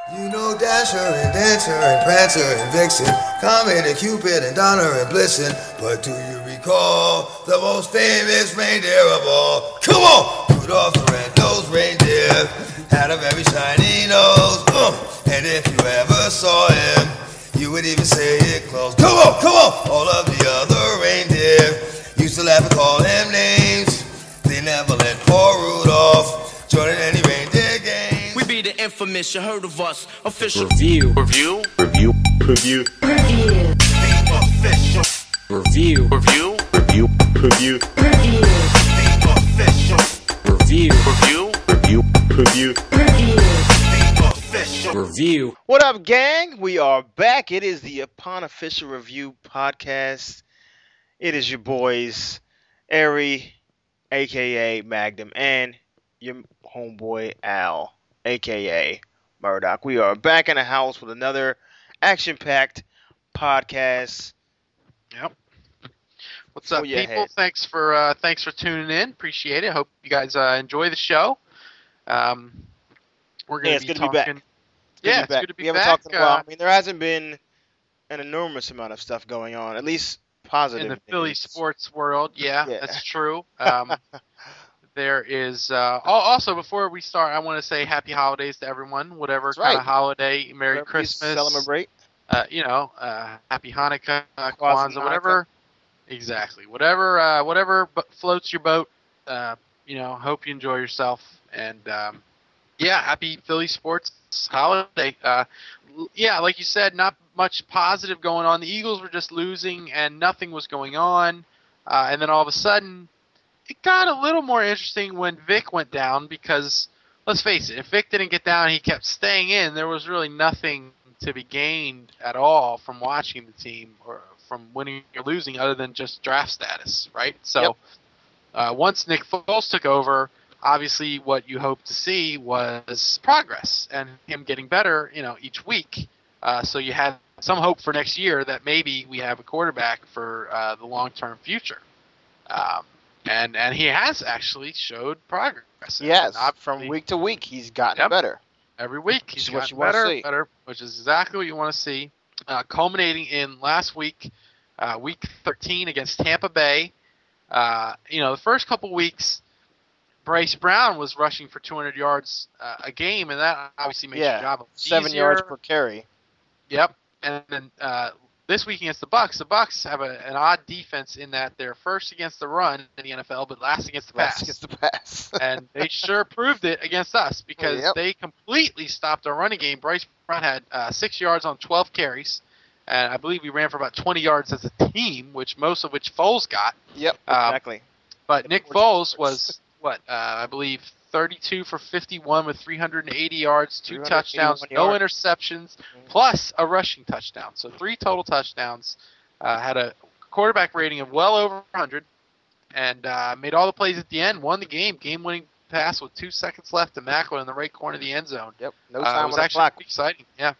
You know Dasher and Dancer and Prancer and Vixen, Comet and Cupid and Donner and Blitzen. But do you recall the most famous reindeer of all? Come on! Rudolph the red-nosed reindeer had a very shiny nose. And if you ever saw him, you would even say it close. Come on, come on! All of the other reindeer used to laugh and call him names. They never let poor Rudolph join in any reindeer game. We be the infamous, you heard of us. Official Review. Review. Review. Review. The official Review. Review. Review. Review. The official Review. Review. Review. Review. The official Review. What up, gang? We are back. It is the Upon Official Review podcast. It is your boys, Ari, aka Magnum, and your homeboy Al, aka Murdoch. We are back in the house with another action-packed podcast. Yep. What's up, For your people? head. Thanks for tuning in. Appreciate it. Hope you guys enjoy the show. We're gonna It's be good to be talking. back. Yeah, it's good to be We haven't back. talked in a while. I mean, there hasn't been an enormous amount of stuff going on, at least positive. In the Philly news. sports world, yeah, Yeah. that's true. There is also, before we start, I want to say happy holidays to everyone. Whatever That's kind right. of holiday, Merry Whatever you Christmas, Celebrate. Happy Hanukkah, Kwanzaa, whatever. Exactly. Whatever floats your boat. Hope you enjoy yourself. And happy Philly sports holiday. Like you said, not much positive going on. The Eagles were just losing, and nothing was going on. And then all of a sudden, it got a little more interesting when Vic went down, because let's face it, if Vic didn't get down, he kept staying in. There was really nothing to be gained at all from watching the team or from winning or losing, other than just draft status, right? So once Nick Foles took over, obviously what you hope to see was progress and him getting better, each week. So you had some hope for next year that maybe we have a quarterback for the long-term future. And he has actually showed progress. Yes, And from obviously, week to week, he's gotten Yep. better. every week Which he's is what gotten you wanna better, see. better, which is exactly what you want to see. Culminating in last week, week 13 against Tampa Bay. The first couple weeks, Bryce Brown was rushing for 200 yards a game, and that obviously makes your job 7 easier. yards per carry. Yep. And then this week against the Bucs have an odd defense in that they're first against the run in the NFL, but last against the pass. Last against the pass. And they sure proved it against us, because Yep. they completely stopped our running game. Bryce Brown had 6 yards on 12 carries, and I believe we ran for about 20 yards as a team, most of which Foles got. Yep, Um, exactly. But Nick Which- Foles was, I believe 32 for 51 with 380 yards, 2 touchdowns, 381 no yards. interceptions, plus a rushing touchdown. So 3 total touchdowns. Had a quarterback rating of well over 100, and made all the plays at the end, won the game-winning pass with 2 seconds left to Macklin in the right corner of the end zone. Yep, no It time was on the actually clock. pretty exciting. Yeah.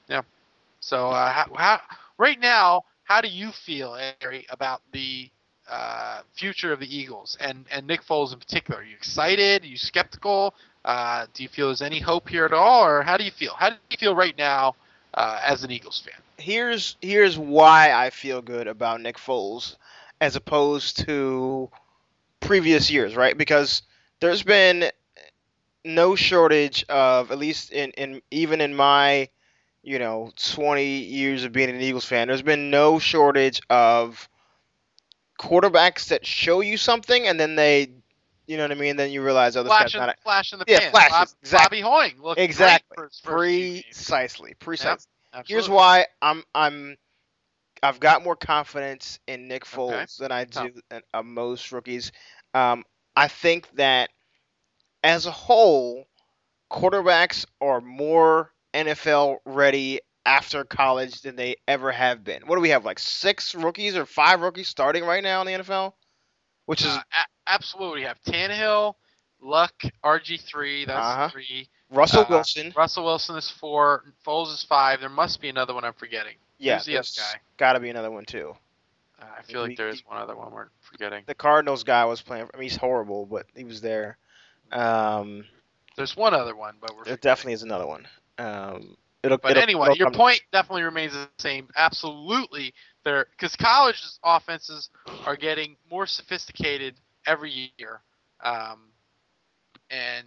So right now, how do you feel, Ari, about the future of the Eagles and Nick Foles in particular? Are you excited? Are you skeptical? Do you feel there's any hope here at all, or how do you feel? How do you feel right now as an Eagles fan? Here's why I feel good about Nick Foles as opposed to previous years, right? Because there's been no shortage of, at least even in my 20 years of being an Eagles fan, there's been no shortage of quarterbacks that show you something, and then they, you know what I mean, then you realize, oh, this guy's not Flash in the Yeah, pan. flashes, exactly. Bobby Hoying looked exactly great for his first few games. precisely. Here's Absolutely. why I've got more confidence in Nick Okay. Foles than I do in most rookies. I think that as a whole, quarterbacks are more NFL ready after college than they ever have been. What do we have, like 6 rookies or 5 rookies starting right now in the NFL? Which is Absolutely. We have Tannehill, Luck, RG3. That's Uh-huh. 3. Russell Wilson. Russell Wilson is 4. Foles is 5. There must be another one I'm forgetting. Yeah, Who's the other there's guy? got to be another one too. I feel like there is one other one we're forgetting. The Cardinals guy was playing. I mean, he's horrible, but he was there. There's one other one, but we're There forgetting. definitely is another one. But anyway, it'll your come- point definitely remains the same. Absolutely, because college offenses are getting more sophisticated every year, and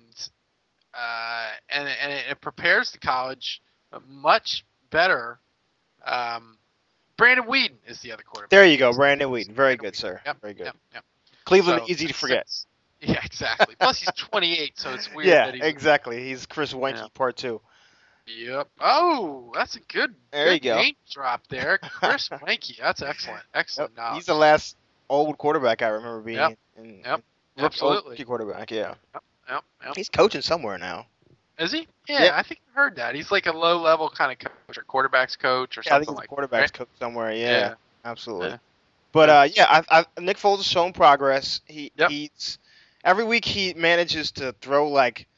it prepares the college much better. Brandon Weeden is the other quarterback. There you go, Brandon Weeden. Very good, sir. Yep, Very good. Yep. Cleveland, So, easy to forget. Yeah, exactly. Plus, he's 28, so it's weird Yeah, that he's. exactly. He's Chris Weinke Yeah. Part 2. Yep. Oh, that's a good. There you good go. name drop there, Chris Weinke. That's excellent. Excellent. Yep. knowledge. He's the last old quarterback I remember being. Yep. in- Yep. old Absolutely. rookie quarterback, yeah. Yep. He's coaching somewhere now. Is he? Yeah, Yeah. I think I heard that. He's like a low-level kind of coach or quarterbacks coach or Yeah, I think something he's like a quarterbacks that. coach somewhere. Yeah, Yeah. absolutely. Yeah. But Nick Foles has shown progress. Yep. He's every week he manages to throw like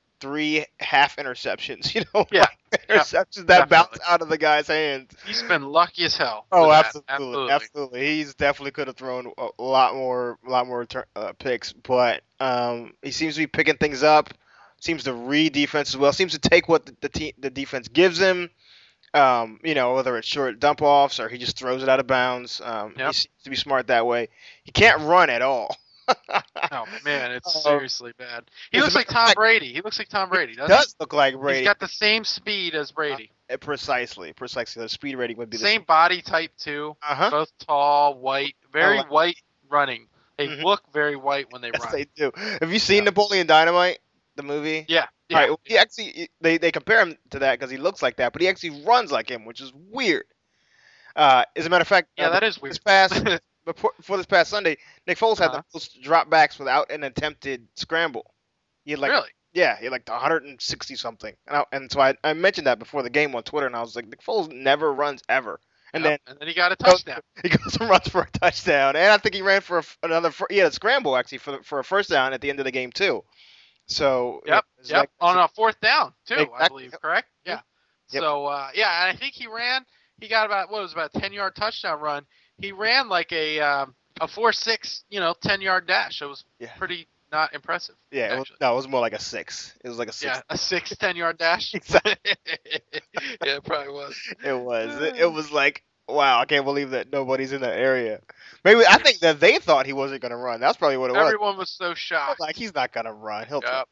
3 half interceptions. Yeah. like interceptions that bounce Definitely. out of the guy's hands. He's been lucky as hell. Oh, with that. absolutely. He's definitely could have thrown a lot more picks, but he seems to be picking things up. Seems to read defense as well. Seems to take what the defense gives him. Whether it's short dump offs or he just throws it out of bounds. He seems to be smart that way. He can't run at all. Oh man, it's seriously bad. He As a looks like matter of Tom fact- Brady. He looks like Tom Brady. He Doesn't does look like he? Brady. He's got the same speed as Brady. Precisely. The speed rating would be the Same body type too. Uh-huh. Both tall, white, very like- white running. They Mhm. look very white when they Yes, run. they do. Have you seen Napoleon Dynamite, the movie? Yeah. All right, well, he actually they compare him to that because he looks like that, but he actually runs like him, which is weird. As a matter of fact, Yeah, that is weird. Before this past Sunday, Nick Foles had Uh-huh. the most dropbacks without an attempted scramble. He had Really? Yeah, he had like 160 something, and so I mentioned that before the game on Twitter, and I was like, Nick Foles never runs ever, and Yep, and then he got a touchdown. he goes and runs for a touchdown, and I think he ran for he had a scramble actually for a first down at the end of the game too. So Yep. it's Yep. like- On a fourth down too, I Exactly. believe. Correct? Yeah. Yep. So and I think he ran. He got about a 10-yard touchdown run. He ran like a 4.6, 10-yard dash. It was Yeah. pretty not impressive. Yeah, actually. it was more like a 6. It was like a 6. Yeah, a 10-yard dash. Exactly. Yeah, it probably was. It was. It was like, wow, I can't believe that nobody's in that area. Maybe I think that they thought he wasn't going to run. That's probably what it was. Everyone was so shocked. Like he's not going to run. He'll. Yep.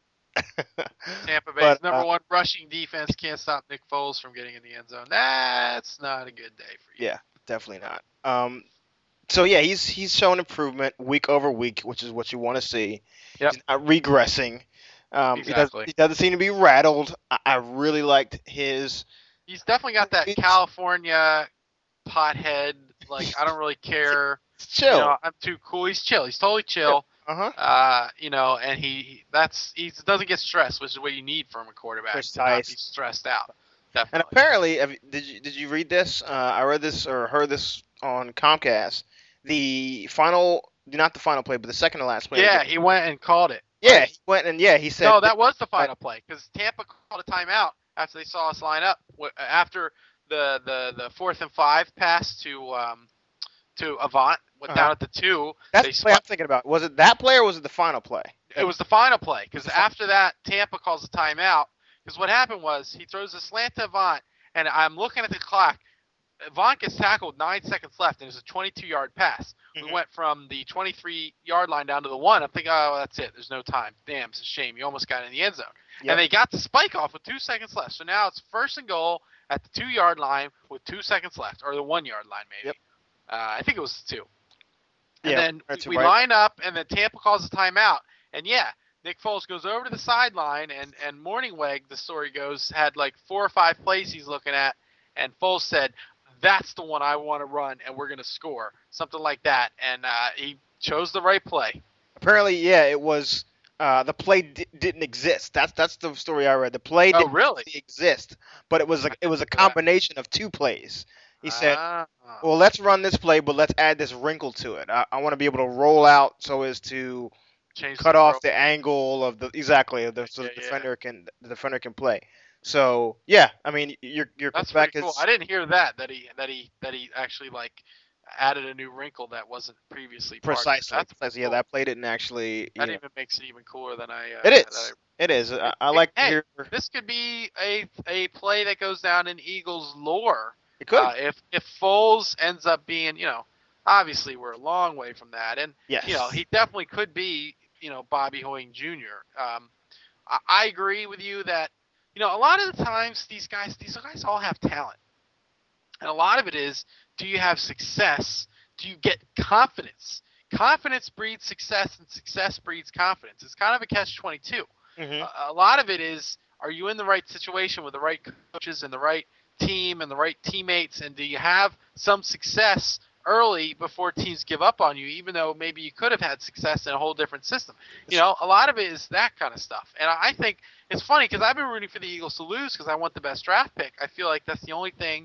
Tampa Bay's But, number one rushing defense can't stop Nick Foles from getting in the end zone. That's not a good day for you. Yeah, definitely not. So yeah, he's shown improvement week over week, which is what you want to see. Yep. He's not regressing. Exactly. He doesn't seem to be rattled. I really liked his. He's definitely got that California pothead. Like, I don't really care. Chill. I'm too cool. He's chill. He's totally chill. Uh-huh. And he doesn't get stressed, which is what you need from a quarterback. To not be Precise. stressed out. And Definitely. apparently, did you read this? I read this or heard this on Comcast. Not the final play, but the second to last play. Yeah, he went and called it. Yeah, he went and he said. No, that was the final play because Tampa called a timeout after they saw us line up. After the 4th and 5 pass to Avant went down at the 2. That's they the play I'm thinking about. Was it that play or was it the final play? It was the final play because after that Tampa calls a timeout because what happened was he throws a slant to Avant and I'm looking at the clock. Avant gets tackled 9 seconds left and it's a 22-yard pass. Mhm. We went from the 23-yard line down to the 1. I'm thinking, oh, that's it. There's no time. Damn, it's a shame. You almost got in the end zone. Yep. And they got the spike off with 2 seconds left. So now it's 1st and goal at the 2-yard line with 2 seconds left, or the 1-yard line maybe. Yep. I think it was 2. And Yeah, then that's we right. line up, and then Tampa calls a timeout. And yeah, Nick Foles goes over to the sideline, and Morningweg, the story goes, had like 4 or 5 plays he's looking at, and Foles said, that's the one I want to run, and we're going to score. Something like that. And he chose the right play. Apparently, yeah, it was. The play didn't exist. That's the story I read. The play didn't really? exist, but it was a combination of 2 plays. He said, Ah. "Well, let's run this play, but let's add this wrinkle to it. I want to be able to roll out so as to Change cut the off throw. the angle of the so Yeah, the defender can play." So yeah, I mean, your That's back pretty is cool. I didn't hear that he actually like added a new wrinkle that wasn't previously part of it. Precisely. That's Precisely. Yeah, cool. that played it and actually. That Yeah. even makes it even cooler than I. It that is. It is. I like to Hey, hear. this could be a play that goes down in Eagles lore. It could. If Foles ends up being, obviously we're a long way from that, and Yes. he definitely could be, Bobby Hoying Jr. I agree with you that, a lot of the times these guys all have talent, and a lot of it is, do you have success? Do you get confidence? Confidence breeds success, and success breeds confidence. It's kind of a catch-22. Mhm. A lot of it is, are you in the right situation with the right coaches and the right team and the right teammates, and do you have some success early before teams give up on you, even though maybe you could have had success in a whole different system? A lot of it is that kind of stuff. And I think it's funny because I've been rooting for the Eagles to lose because I want the best draft pick. I feel like that's the only thing,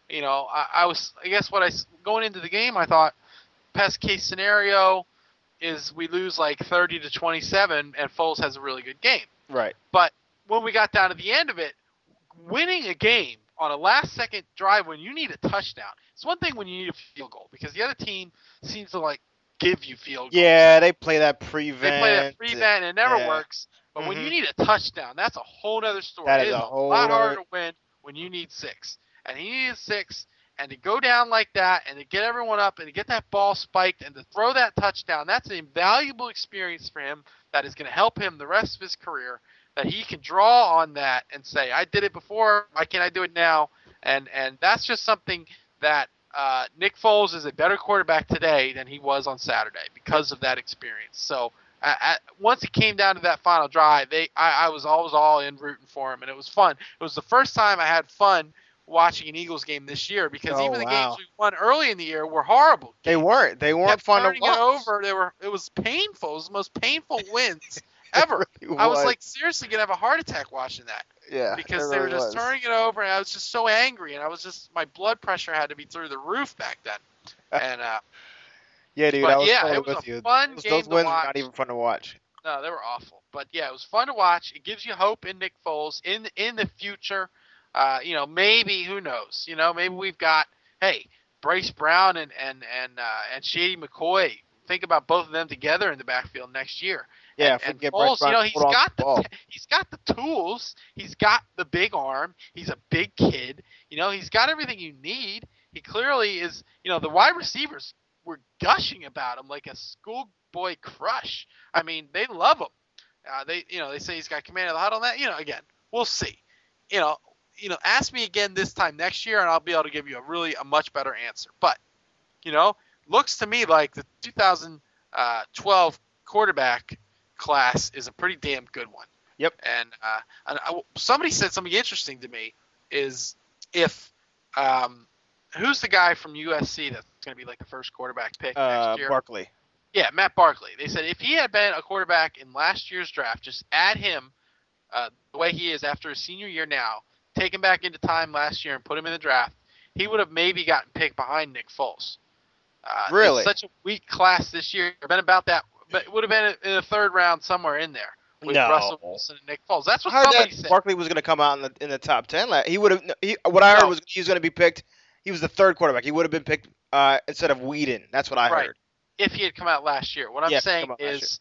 going into the game, I thought best case scenario is we lose like 30-27 and Foles has a really good game. Right. But when we got down to the end of it, winning a game on a last-second drive when you need a touchdown, it's one thing when you need a field goal because the other team seems to give you field goals. Yeah, they play that prevent. They play that prevent and it never Yeah. works. But when Mhm. you need a touchdown, that's a whole other story. That It is is a a whole lot harder other- to win when you need 6. And he needed 6, and to go down like that and to get everyone up and to get that ball spiked and to throw that touchdown, that's an invaluable experience for him that is going to help him the rest of his career, that he can draw on that and say, I did it before, why can't I do it now? And that's just something that Nick Foles is a better quarterback today than he was on Saturday because of that experience. So once it came down to that final drive, I was always all in rooting for him, and it was fun. It was the first time I had fun watching an Eagles game this year because Oh, even the wow. games we won early in the year were horrible. They weren't. They weren't Kept fun to turning watch. it over. It was painful. It was the most painful wins ever. It I was was. seriously gonna have a heart attack watching that Yeah. because it they were really just was. turning it over, and I was just so angry, and my blood pressure had to be through the roof back then. And Yeah, dude. but I was yeah, totally it was with a you. fun Those game wins to were watch. not even fun to watch. No, they were awful. But yeah, it was fun to watch. It gives you hope in Nick Foles in the future. Maybe, who knows? Maybe we've got Bryce Brown and Shady McCoy. Think about both of them together in the backfield next year. Yeah, and if we can get Bryce Foles, Brown to he's hold on to got the ball. he's got the tools. He's got the big arm. He's a big kid. He's got everything you need. He clearly is. The wide receivers were gushing about him like a schoolboy crush. I mean, they love him. They say he's got command of the huddle. And that, again, we'll see. Ask me again this time next year, and I'll be able to give you a much better answer. But, looks to me like the 2012 quarterback class is a pretty damn good one. Yep. And somebody said something interesting to me is if who's the guy from USC that's going to be like the first quarterback pick next year? Barkley. Yeah, Matt Barkley. They said if he had been a quarterback in last year's draft, just add him the way he is after his senior year now, take him back into time last year and put him in the draft, he would have maybe gotten picked behind Nick Foles. Really? It's such a weak class this year. Been about that, but it would have been in the third round somewhere in there with No. Russell Wilson and Nick Foles. That's what I heard somebody that said. Barkley was going to come out in the top 10. He would have. What I heard No. was he was going to be picked. He was the third quarterback. He would have been picked instead of Whedon. That's what I Right. heard. If he had come out last year. What I'm Yeah, if he had saying come out last is,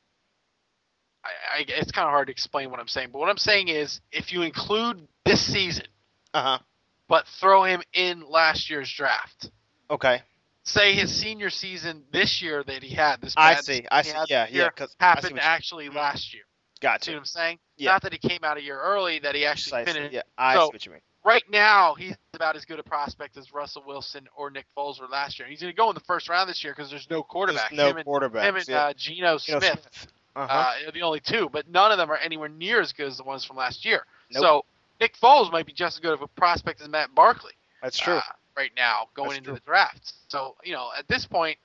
it's kind of hard to explain what I'm saying, but what I'm saying is, if you include this season, Uh-huh. but throw him in last year's draft, Okay. say his senior season this year that he had, this I bad see. season I he see. had Yeah, this yeah. year, 'Cause I see happened what you- actually last year. See Gotcha. what I'm saying? Yeah. Not that he came out a year early, that he actually Precisely. finished. Yeah, I So- see what you mean. Right now, he's about as good a prospect as Russell Wilson or Nick Foles were last year. He's going to go in the first round this year because there's no quarterback. There's no him and, quarterbacks. him and yeah. Geno Smith. Uh-huh. Are the only two, but none of them are anywhere near as good as the ones from last year. Nope. So Nick Foles might be just as good of a prospect as Matt Barkley. That's true. Right now, going That's into true. the draft. So at this point,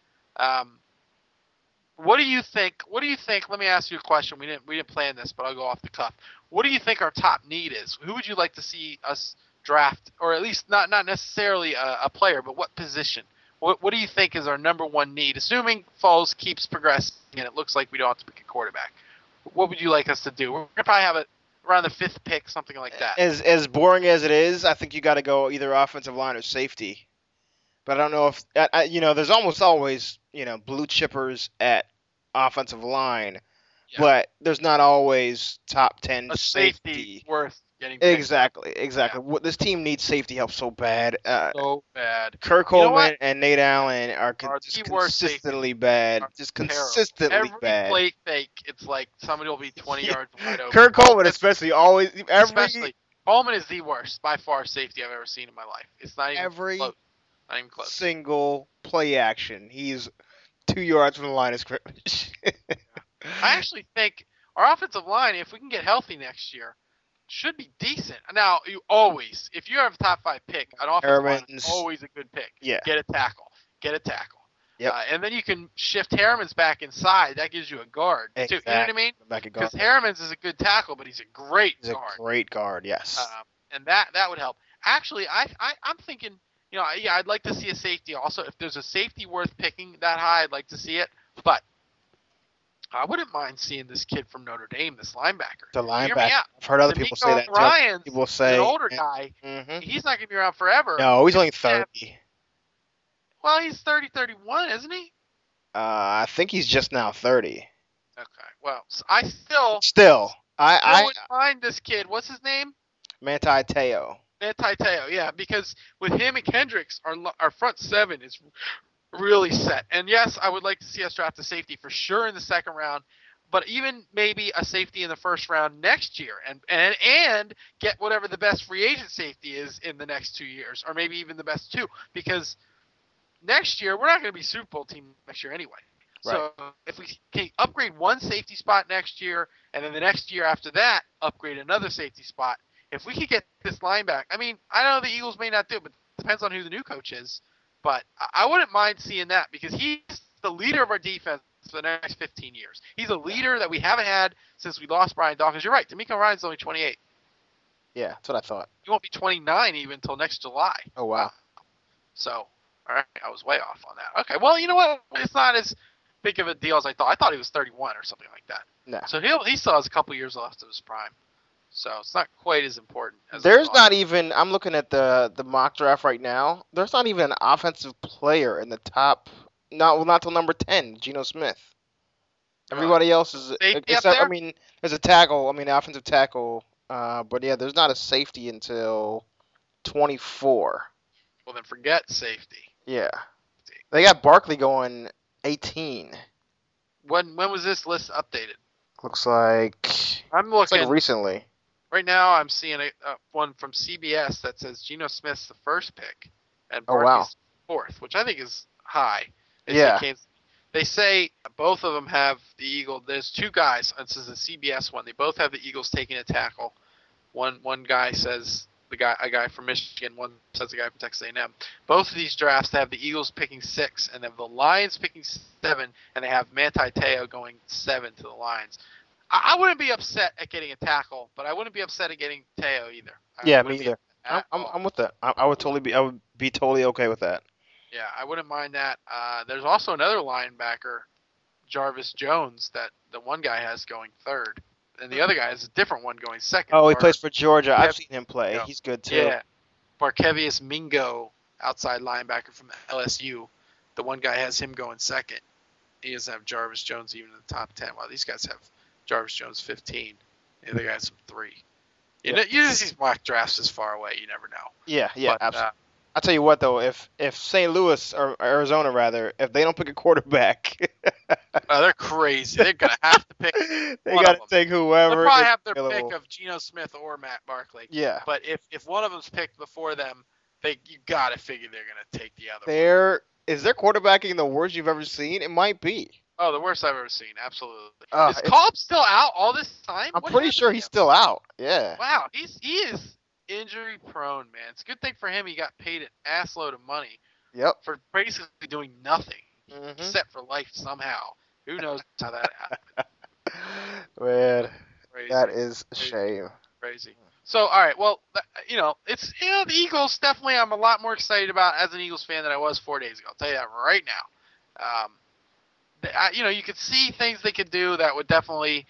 what do you think? What do you think? Let me ask you a question. We didn't plan this, but I'll go off the cuff. What do you think our top need is? Who would you like to see us draft, or at least not necessarily a player, but what position? What do you think is our number one need? Assuming Foles keeps progressing and it looks like we don't have to pick a quarterback, what would you like us to do? We're gonna probably have it around the 5th pick, something like that. As boring as it is, I think you got to go either offensive line or safety. but I don't know if there's almost always blue chippers at offensive line, Yeah. but there's not always top 10 A safety worth getting picked up. Exactly. This team needs safety help so bad. So bad. Kirk You know Coleman what? and Nate Allen are Are just the worst consistently bad. Are Just terrible. consistently Every bad. play fake, it's like somebody will be 20 yards wide open. Kirk Coleman especially always Especially Coleman is the worst by far safety I've ever seen in my life. It's not even every close. Not even close. single play action. He's 2 yards from the line of scrimmage. I actually think our offensive line, if we can get healthy next year, should be decent. Now, if you have a top 5 pick, an offensive line is always a good pick. Yeah. Get a tackle. Yep. And then you can shift Harriman's back inside. That gives you a guard, too. You know what I mean? Because Harriman's is a good tackle, but he's a great guard. He's a great guard, yes. And that would help. Actually, I'm thinking, I'd like to see a safety also. If there's a safety worth picking that high, I'd like to see it. But I wouldn't mind seeing this kid from Notre Dame, this linebacker. The Hear me linebacker. out. I've heard other people say that, too. Ryan's People say an older guy. Mm-hmm. He's not going to be around forever. No, he's only 30. Well, he's 30, 31, isn't he? I think he's just now 30. Okay. Well, I still I wouldn't mind this kid. What's his name? Manti Te'o. Manti Te'o, yeah, because with him and Kendricks, our front seven is really set. And yes, I would like to see us draft a safety for sure in the second round, but even maybe a safety in the first round next year, and get whatever the best free agent safety is in the next 2 years, or maybe even the best 2, because next year we're not going to be Super Bowl team next year anyway. Right. So if we can upgrade one safety spot next year, and then the next year after that upgrade another safety spot, if we could get this linebacker, I mean, I know the Eagles may not do it, but it depends on who the new coach is. But I wouldn't mind seeing that because he's the leader of our defense for the next 15 years. He's a leader that we haven't had since we lost Brian Dawkins. You're right. D'Amico Ryan's only 28. Yeah, that's what I thought. He won't be 29 even until next July. Oh, wow. So, all right, I was way off on that. Okay, well, you know what? It's not as big of a deal as I thought. I thought he was 31 or something like that. No. So he still has a couple years left of his prime. So it's not quite as important as there's not even. I'm looking at the mock draft right now. There's not even an offensive player in the top. Not till number 10, Geno Smith. Everybody else is except there? I mean, there's a tackle. I mean, offensive tackle. But yeah, there's not a safety until 24. Well, then forget safety. Yeah, they got Barkley going 18. When was this list updated? Looks like I'm looking like recently. Right now, I'm seeing one from CBS that says Geno Smith's the first pick and Oh, wow. Barkley's fourth, which I think is high. Yeah. They say both of them have the Eagles. There's two guys. This is a CBS one. They both have the Eagles taking a tackle. One guy says a guy from Michigan. One says a guy from Texas A&M. Both of these drafts they have the Eagles picking 6, and they have the Lions picking 7, and they have Manti Te'o going 7 to the Lions. I wouldn't be upset at getting a tackle, but I wouldn't be upset at getting Te'o either. Yeah, me either. I'm with that. I would be totally okay with that. Yeah, I wouldn't mind that. There's also another linebacker, Jarvis Jones, that the one guy has going 3rd, and the other guy has a different one going 2nd. Oh, he plays for Georgia. I've seen him play. Yeah. He's good too. Yeah, Barkevius Mingo, outside linebacker from LSU. The one guy has him going 2nd. He doesn't have Jarvis Jones even in the top 10. Well, these guys have Jarvis Jones 15. The other guy has some 3. You just these mock drafts is far away. You never know. Yeah, But, absolutely. I'll tell you what though, if St. Louis or Arizona rather, if they don't pick a quarterback, they're crazy. They're gonna have to pick. they got to take whoever. They'll probably have their available. pick of Geno Smith or Matt Barkley. Yeah. But if one of them's picked before them, you gotta figure they're gonna take the other one. Is their quarterbacking the worst you've ever seen? It might be. Oh, the worst I've ever seen. Absolutely. Is It's- Cobb still out all this time? I'm What pretty happened sure to he's him? still out. Yeah. Wow, he is injury prone, man. It's a good thing for him. He got paid an assload of money Yep. for basically doing nothing. Mhm. Set for life somehow. Who knows how that happened? Man, Crazy. that is a shame. Crazy. So, all right. Well, it's the Eagles. Definitely, I'm a lot more excited about as an Eagles fan than I was 4 days ago. I'll tell you that right now. You could see things they could do that would definitely,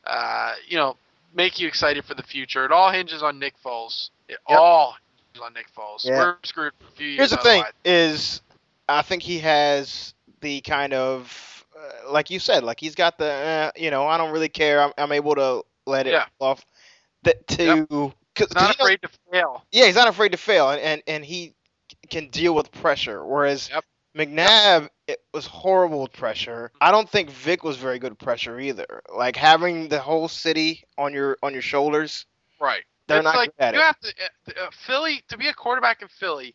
make you excited for the future. It all hinges on Nick Foles. It all hinges on Nick Foles. Yeah. We're screwed for a few years. Here's the thing: otherwise. is I think he has the kind of, like you said, like he's got the, I don't really care. I'm able to let it Yeah. off. That to, He's not afraid to fail. yeah, he's not afraid to fail, and he can deal with pressure. Whereas Yep. McNabb, it was horrible with pressure. I don't think Vic was very good with pressure either. Like having the whole city on your shoulders. Right. They're It's not like good at you it. have to Philly to be a quarterback in Philly.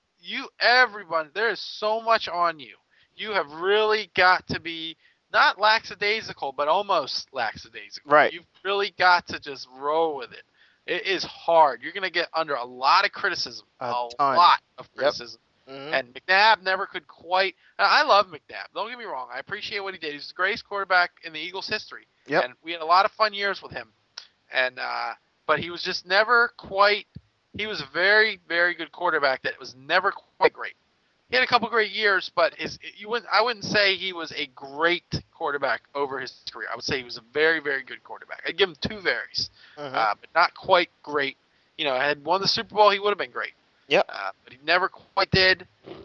Everyone, there is so much on you. You have really got to be not lackadaisical, but almost lackadaisical. Right. You've really got to just roll with it. It is hard. You're going to get under a lot of criticism, A a ton. lot of Yep. criticism. Mhm. And McNabb never could quite. And I love McNabb. Don't get me wrong. I appreciate what he did. He's the greatest quarterback in the Eagles' history. Yep. And we had a lot of fun years with him. And but he was just never quite. He was a very, very good quarterback that was never quite great. He had a couple great years, but I wouldn't say he was a great quarterback over his career. I would say he was a very, very good quarterback. I'd give him 2 varies, Mhm. but not quite great. Had won the Super Bowl, he would have been great. Yep. But he never quite did.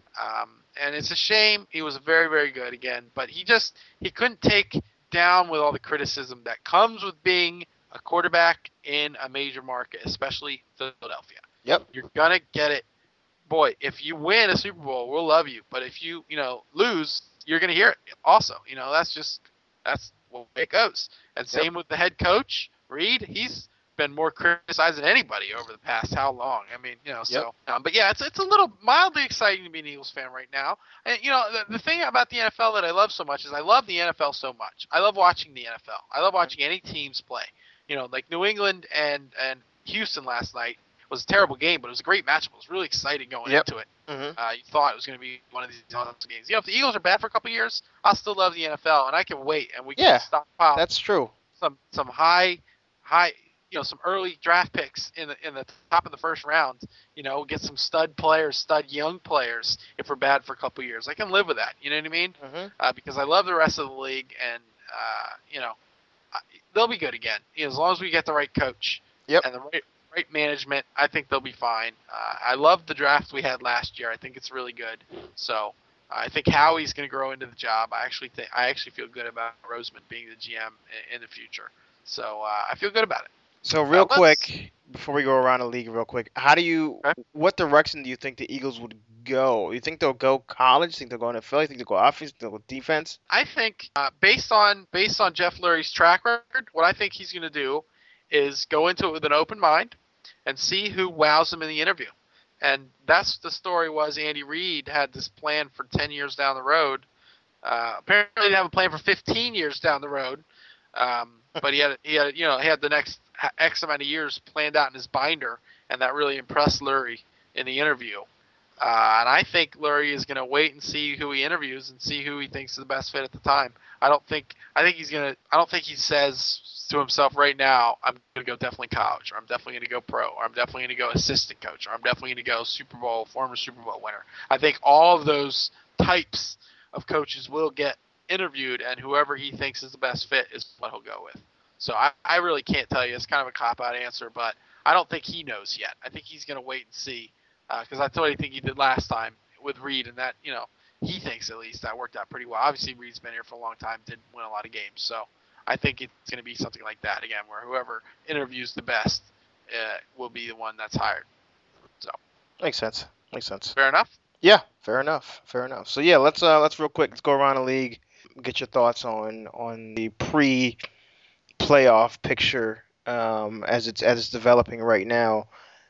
And it's a shame. He was very, very good again, but he couldn't take down with all the criticism that comes with being a quarterback in a major market, especially Philadelphia. Yep. You're gonna get it. Boy, if you win a Super Bowl, we'll love you. But if you, lose, you're gonna hear it also. That's what it goes. And same with the head coach, Reed. He's been more criticized than anybody over the past how long? I mean, so. But yeah, it's a little mildly exciting to be an Eagles fan right now. And the thing about the NFL that I love so much is I love the NFL so much. I love watching the NFL. I love watching any teams play. Like New England and Houston last night was a terrible game, but it was a great matchup. It was really exciting going into it. Mhm. You thought it was going to be one of these awesome games. If the Eagles are bad for a couple of years, I'll still love the NFL, and I can wait, and we can stockpile That's true. some high, some early draft picks in the top of the first round. Get some stud players, stud young players. If we're bad for a couple of years, I can live with that. You know what I mean? Mhm. Because I love the rest of the league, and they'll be good again. As long as we get the right coach Yep. and the right management, I think they'll be fine. I love the draft we had last year. I think it's really good. So I think Howie's going to grow into the job. I actually feel good about Roseman being the GM in the future. So I feel good about it. So real let's- quick, before we go around the league real quick, what direction do you think the Eagles would go? You think they'll go college? Think they'll go into Philly? Think they'll go offense? Think they'll go defense? I think based on Jeff Lurie's track record, what I think he's going to do is go into it with an open mind and see who wows him in the interview. And that's the story was Andy Reid had this plan for 10 years down the road. Apparently he didn't have a plan for 15 years down the road. But he had the next X amount of years planned out in his binder, and that really impressed Lurie in the interview. And I think Lurie is going to wait and see who he interviews and see who he thinks is the best fit at the time. I don't think he says to himself right now, I'm going to go definitely college, or I'm definitely going to go pro, or I'm definitely going to go assistant coach, or I'm definitely going to go former Super Bowl winner. I think all of those types of coaches will get interviewed, and whoever he thinks is the best fit is what he'll go with. So I really can't tell you. It's kind of a cop-out answer, but I don't think he knows yet. I think he's going to wait and see, because that's what I think he did last time with Reid, and that, he thinks at least that worked out pretty well. Obviously, Reid's been here for a long time, didn't win a lot of games, so I think it's going to be something like that again, where whoever interviews the best will be the one that's hired. So Makes sense. fair enough. Yeah, fair enough. So yeah, let's real quick. Let's go around the league. Get your thoughts on the pre-playoff picture as it's developing right now.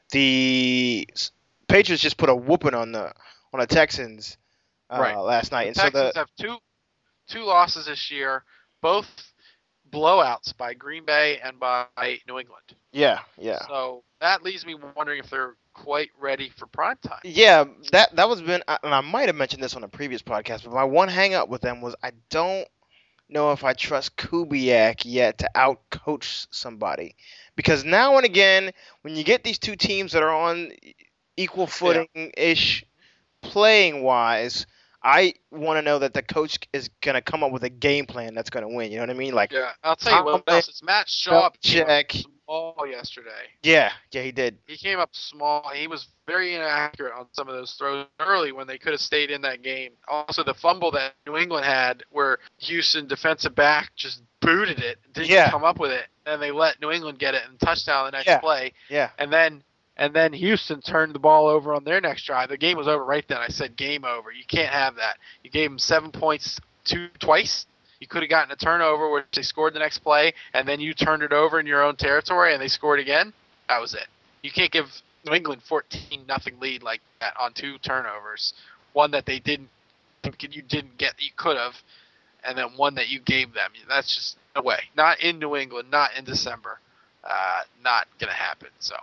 The Patriots just put a whooping on the Texans Right. last night, and Texans so have two losses this year, both blowouts by Green Bay and by New England. yeah. So that leaves me wondering if they're quite ready for prime time. Yeah, that was been, and I might have mentioned this on a previous podcast, but my one hang up with them was I don't know if I trust Kubiak yet to outcoach somebody, because now and again when you get these two teams that are on equal footing ish playing wise, I want to know that the coach is going to come up with a game plan that's going to win. You know what I mean? Like Yeah, I'll tell you what Tomlin, else. It's Matt Schaub. Belichick, small yesterday. Yeah, he did. He came up small. He was very inaccurate on some of those throws early when they could have stayed in that game. Also, the fumble that New England had where Houston defensive back just booted it, didn't come up with it, and they let New England get it and touchdown the next play. Yeah. And then Houston turned the ball over on their next drive. The game was over right then. I said game over. You can't have that. You gave them 7 points twice. You could have gotten a turnover where they scored the next play, and then you turned it over in your own territory, and they scored again. That was it. You can't give New England 14-0 lead like that on 2 turnovers. One that they didn't you didn't get that you could have, and then one that you gave them. That's just no way. Not in New England. Not in December. Not gonna happen. So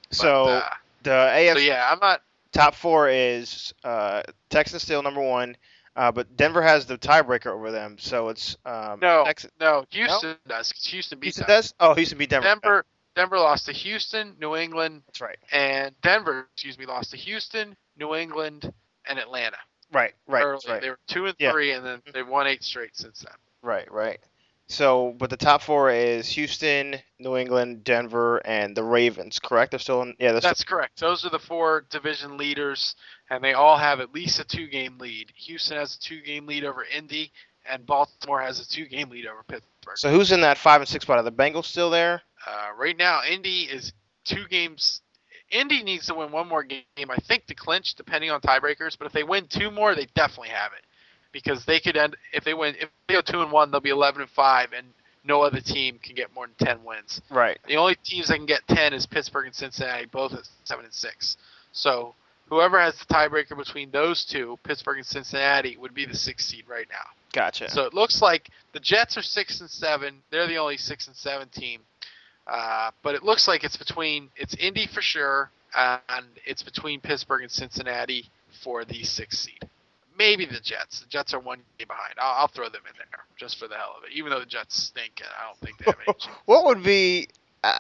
the AFC. So yeah, I'm not. Top 4 is Texans still number 1. But Denver has the tiebreaker over them, so it's Texas. No, Houston does. 'Cause Houston beat Houston them. does? Oh, Houston beat Denver. Denver lost to Houston, New England. That's right. And Denver, lost to Houston, New England, and Atlanta. Right. Early. That's right. They were 2 and 3, and then they've won 8 straight since then. Right. So, but the top 4 is Houston, New England, Denver, and the Ravens. Correct? They're still in. Yeah, that's correct. Those are the 4 division leaders, and they all have at least a 2-game lead. Houston has a 2-game lead over Indy, and Baltimore has a 2-game lead over Pittsburgh. So who's in that 5 and 6 spot? Are the Bengals still there? Right now, Indy is 2 games. Indy needs to win 1 more game, I think, to clinch, depending on tiebreakers. But if they win 2 more, they definitely have it, because they could end if they go 2-1, they'll be 11-5, and no other team can get more than 10 wins. Right. The only teams that can get 10 is Pittsburgh and Cincinnati, both at 7 and 6. So whoever has the tiebreaker between those 2, Pittsburgh and Cincinnati, would be the 6th seed right now. Gotcha. So it looks like the Jets are 6 and 7. They're the only 6 and 7 team. But it looks like it's Indy for sure, and it's between Pittsburgh and Cincinnati for the 6th seed. Maybe the Jets. The Jets are 1 game behind. I'll throw them in there just for the hell of it. Even though the Jets stink, I don't think they have any chance. What would be?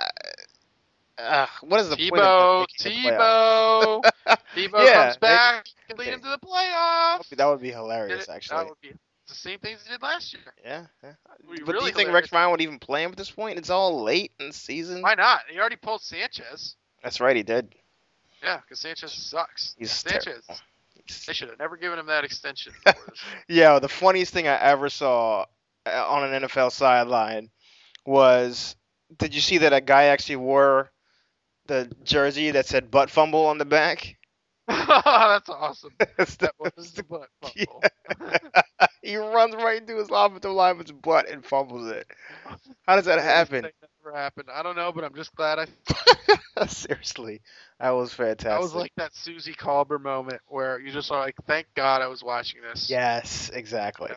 What is the point of Tebow comes back and lead him to the playoffs. That would be hilarious, actually. That would be the same things he did last year. Yeah. But do you think Rex Ryan would even play him at this point? It's all late in the season. Why not? He already pulled Sanchez. That's right, he did. Yeah, because Sanchez sucks. Sanchez. Terrible. They should have never given him that extension. Yeah, the funniest thing I ever saw on an NFL sideline was, did you see that a guy actually wore the jersey that said butt fumble on the back? That's awesome. That was the butt fumble. Yeah. He runs right into his offensive lineman's butt and fumbles it. How does that happen? That never happened. I don't know, but I'm just glad Seriously, that was fantastic. That was like that Susie Colbert moment where you just are like, thank God I was watching this. Yes, exactly.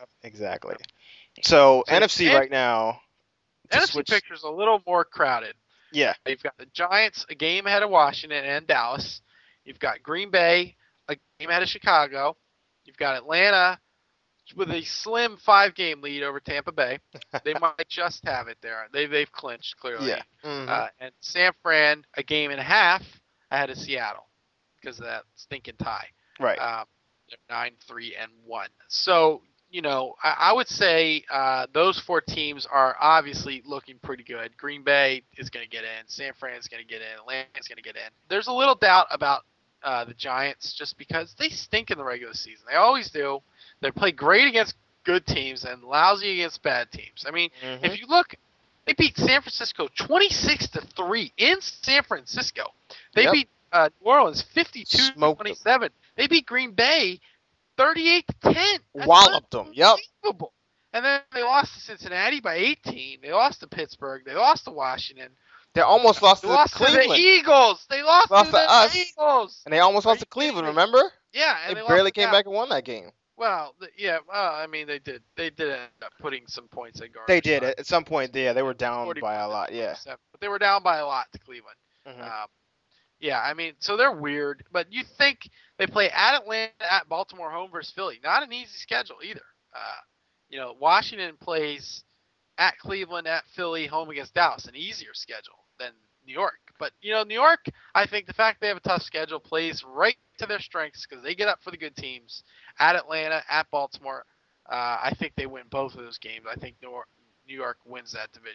So NFC right now. NFC picture's a little more crowded. Yeah. You've got the Giants a game ahead of Washington and Dallas. You've got Green Bay a game ahead of Chicago. You've got Atlanta with a slim 5-game lead over Tampa Bay. They might just have it there. They've clinched clearly. Yeah. Mm-hmm. And San Fran a game and a half ahead of Seattle because of that stinking tie. Right. They're 9-3-1. So I would say those 4 teams are obviously looking pretty good. Green Bay is going to get in. San Fran is going to get in. Atlanta is going to get in. There's a little doubt about the Giants just because they stink in the regular season. They always do. They play great against good teams and lousy against bad teams. I mean, if you look, they beat San Francisco 26-3 in San Francisco. They beat New Orleans 52-27. They beat Green Bay 38-10. Walloped them. Yep. And then they lost to Cincinnati by 18. They lost to Pittsburgh. They lost to Washington. They almost lost to Cleveland. To the Eagles. They lost to the Eagles. And they almost lost to Cleveland, remember? Yeah. And they barely came back and won that game. Well, I mean, they did. They did end up putting some points at garbage. They did. At some point, yeah, they were down by a lot, yeah. But they were down by a lot to Cleveland. Mm-hmm. Yeah, I mean, so they're weird. But you think they play at Atlanta, at Baltimore, home versus Philly. Not an easy schedule either. Washington plays at Cleveland, at Philly, home against Dallas. An easier schedule than New York. But, New York, I think the fact they have a tough schedule plays right to their strengths because they get up for the good teams at Atlanta, at Baltimore. I think they win both of those games. I think New York wins that division.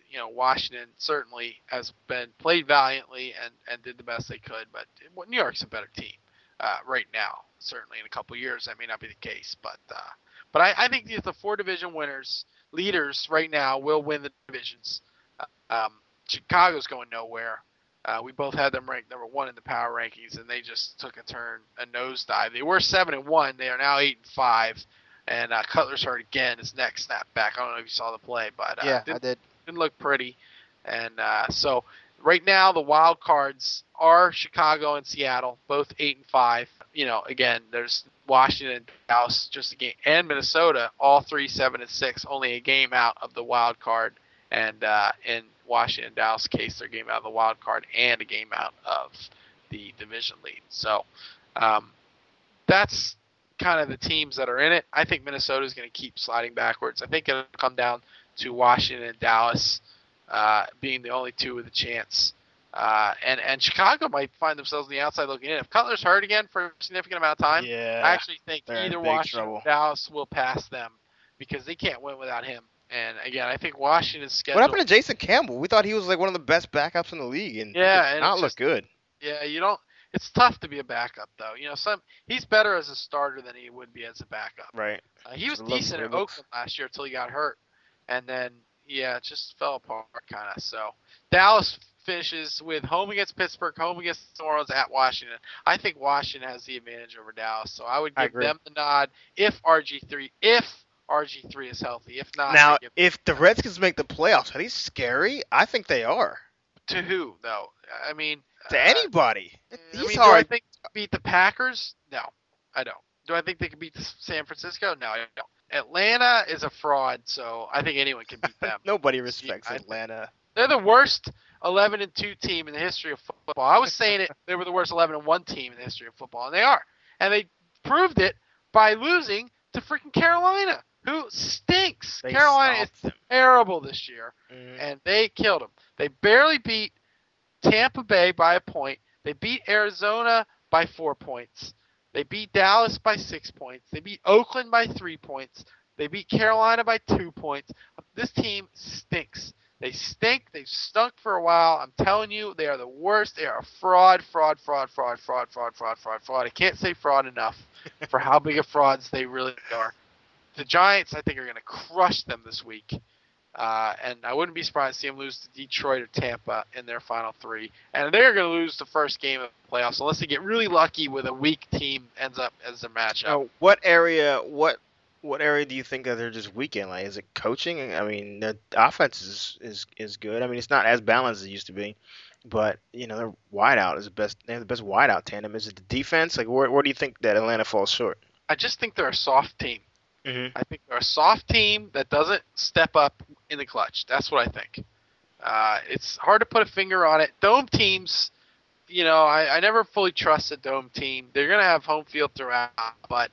Washington certainly has been played valiantly and did the best they could, but New York's a better team right now. Certainly in a couple years that may not be the case, but I think the 4 division leaders right now will win the divisions. Chicago's going nowhere. We both had them ranked number 1 in the power rankings, and they just took a nosedive. They were 7-1. They are now 8-5. And Cutler's hurt again. His neck snapped back. I don't know if you saw the play, but I did. Didn't look pretty. And so right now the wild cards are Chicago and Seattle, both 8-5. Again, there's Washington, Dallas, just a game, and Minnesota, all 3 7-6, only a game out of the wild card. And in Washington and Dallas' case, they're a game out of the wild card and a game out of the division lead. So that's kind of the teams that are in it. I think Minnesota is going to keep sliding backwards. I think it'll come down to Washington and Dallas being the only 2 with a chance. And Chicago might find themselves on the outside looking in. If Cutler's hurt again for a significant amount of time, I actually think either Washington or Dallas will pass them because they can't win without him. And again, I think Washington's schedule. What happened to Jason Campbell? We thought he was like one of the best backups in the league, and and not look good. Yeah, you don't. It's tough to be a backup, though. He's better as a starter than he would be as a backup. Right. He was decent at Oakland last year until he got hurt, and then it just fell apart kind of. So Dallas finishes with home against Pittsburgh, home against New Orleans, at Washington. I think Washington has the advantage over Dallas, so I would give them the nod if RG3 is healthy. If not, now if the Redskins make the playoffs, are they scary? I think they are. To who though? I mean. To anybody. Do I think they can beat the Packers? No, I don't. Do I think they can beat San Francisco? No, I don't. Atlanta is a fraud, so I think anyone can beat them. Nobody respects Atlanta. They're the worst 11-2 team in the history of football. I was saying they were the worst 11-1 team in the history of football, and they are. And they proved it by losing to freaking Carolina, who stinks. Carolina is terrible this year, and they killed them. They barely beat Tampa Bay by a point. They beat Arizona by 4 points. They beat Dallas by 6 points. They beat Oakland by 3 points. They beat Carolina by 2 points. This team stinks. They stink. They've stunk for a while. I'm telling you, they are the worst. They are a fraud. I can't say fraud enough for how big of frauds they really are. The Giants, I think, are going to crush them this week. And I wouldn't be surprised to see them lose to Detroit or Tampa in their final 3. And they're going to lose the first game of the playoffs unless they get really lucky with a weak team ends up as a matchup. Now, what area do you think that they're just weak in? Like, is it coaching? I mean, their offense is good. I mean, it's not as balanced as it used to be, but their wideout is the best. They have the best wideout tandem. Is it the defense? Like, where do you think that Atlanta falls short? I just think they're a soft team. Mm-hmm. I think they're a soft team that doesn't step up in the clutch. That's what I think. It's hard to put a finger on it. Dome teams, I never fully trust a dome team. They're going to have home field throughout, but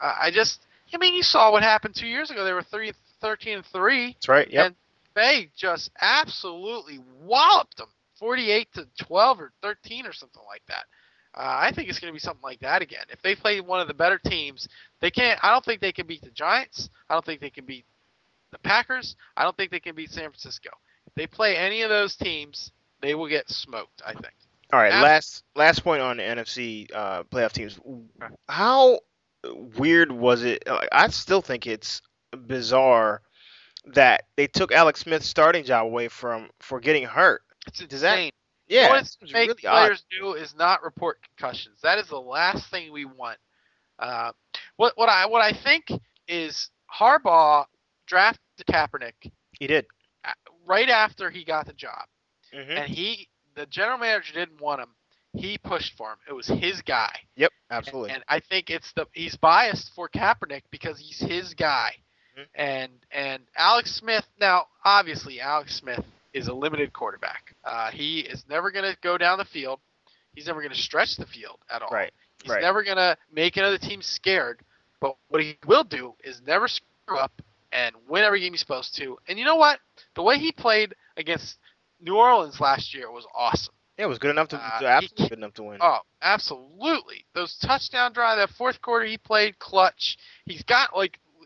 you saw what happened 2 years ago. They were 13-3. That's right, yep. And they just absolutely walloped them, 48-12 or 13 or something like that. I think it's going to be something like that again. If they play one of the better teams, they can't. I don't think they can beat the Giants. I don't think they can beat the Packers. I don't think they can beat San Francisco. If they play any of those teams, they will get smoked, I think. All right, last point on the NFC playoff teams. How weird was it? I still think it's bizarre that they took Alex Smith's starting job away for getting hurt. It's insane. Yeah, what really players do is not report concussions. That is the last thing we want. What I think is Harbaugh drafted Kaepernick. He did right after he got the job, mm-hmm. and the general manager didn't want him. He pushed for him. It was his guy. Yep, absolutely. And I think he's biased for Kaepernick because he's his guy. Mm-hmm. And Alex Smith. Now, obviously, Alex Smith is a limited quarterback. He is never going to go down the field. He's never going to stretch the field at all. Right. He's never going to make another team scared. But what he will do is never screw up and win every game he's supposed to. And you know what? The way he played against New Orleans last year was awesome. Yeah, it was good enough absolutely good enough to win. Oh, absolutely. Those touchdown drive, that fourth quarter he played clutch. He's got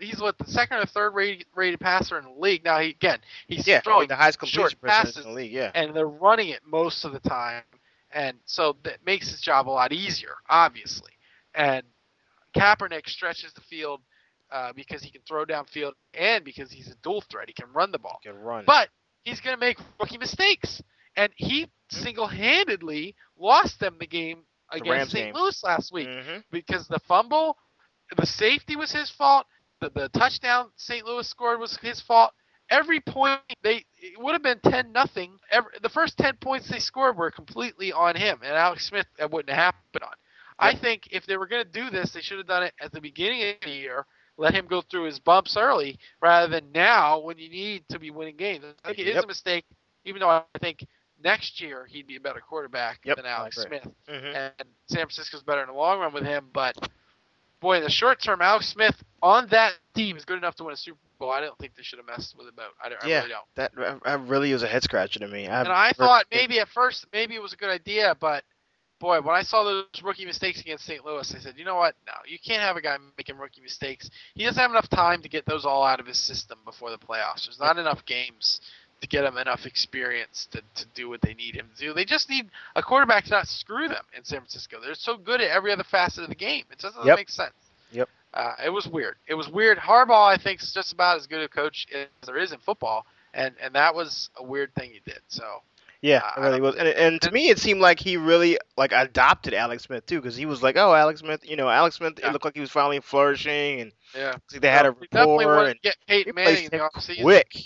he's what, the second or third rated passer in the league. Now he's Yeah, throwing the highest short completion percentage passes, in the league. Yeah. and they're running it most of the time, and so that makes his job a lot easier, obviously. And Kaepernick stretches the field because he can throw downfield and because he's a dual threat. He can run the ball. Can run. But he's going to make rookie mistakes. And he single-handedly lost them the game against St. Louis last week because the fumble, the safety was his fault. The touchdown St. Louis scored was his fault. Every point, it would have been 10-0. The first 10 points they scored were completely on him. And Alex Smith, that wouldn't have happened on. I think if they were going to do this, they should have done it at the beginning of the year, let him go through his bumps early, rather than now when you need to be winning games. I think it is a mistake, even though I think next year he'd be a better quarterback than Alex Smith. And San Francisco's better in the long run with him. But, boy, in the short term, Alex Smith on that team is good enough to win a Super Bowl. I don't think they should have messed with it. I really don't. That really was a head scratcher to me. I thought maybe at first, maybe it was a good idea, but boy, when I saw those rookie mistakes against St. Louis, I said, you know what? No, you can't have a guy making rookie mistakes. He doesn't have enough time to get those all out of his system before the playoffs. There's not enough games to get him enough experience to do what they need him to do. They just need a quarterback to not screw them in San Francisco. They're so good at every other facet of the game. It doesn't make sense. Yep. It was weird. Harbaugh, I think, is just about as good a coach as there is in football, and that was a weird thing he did. So. Yeah, it really was. And to me, it seemed like he really adopted Alex Smith too, because he was like, "Oh, Alex Smith." It looked like he was finally flourishing, and they had a rapport. Definitely wanted to get he Peyton Manning in the offseason. Quick.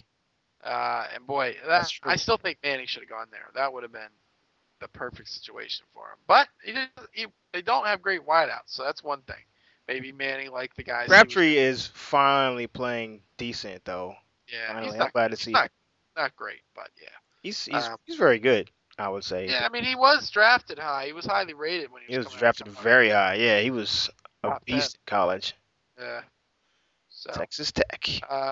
And boy, I still think Manning should have gone there. That would have been the perfect situation for him. But they don't have great wideouts, so that's one thing. Maybe Manning, like the guys. Crabtree is finally playing decent, though. Yeah, finally, I'm glad to see. Not great, but yeah. He's very good, I would say. Yeah, I mean, he was drafted high. He was highly rated when he was drafted very high. Yeah, he was a beast in college. Yeah. So, Texas Tech.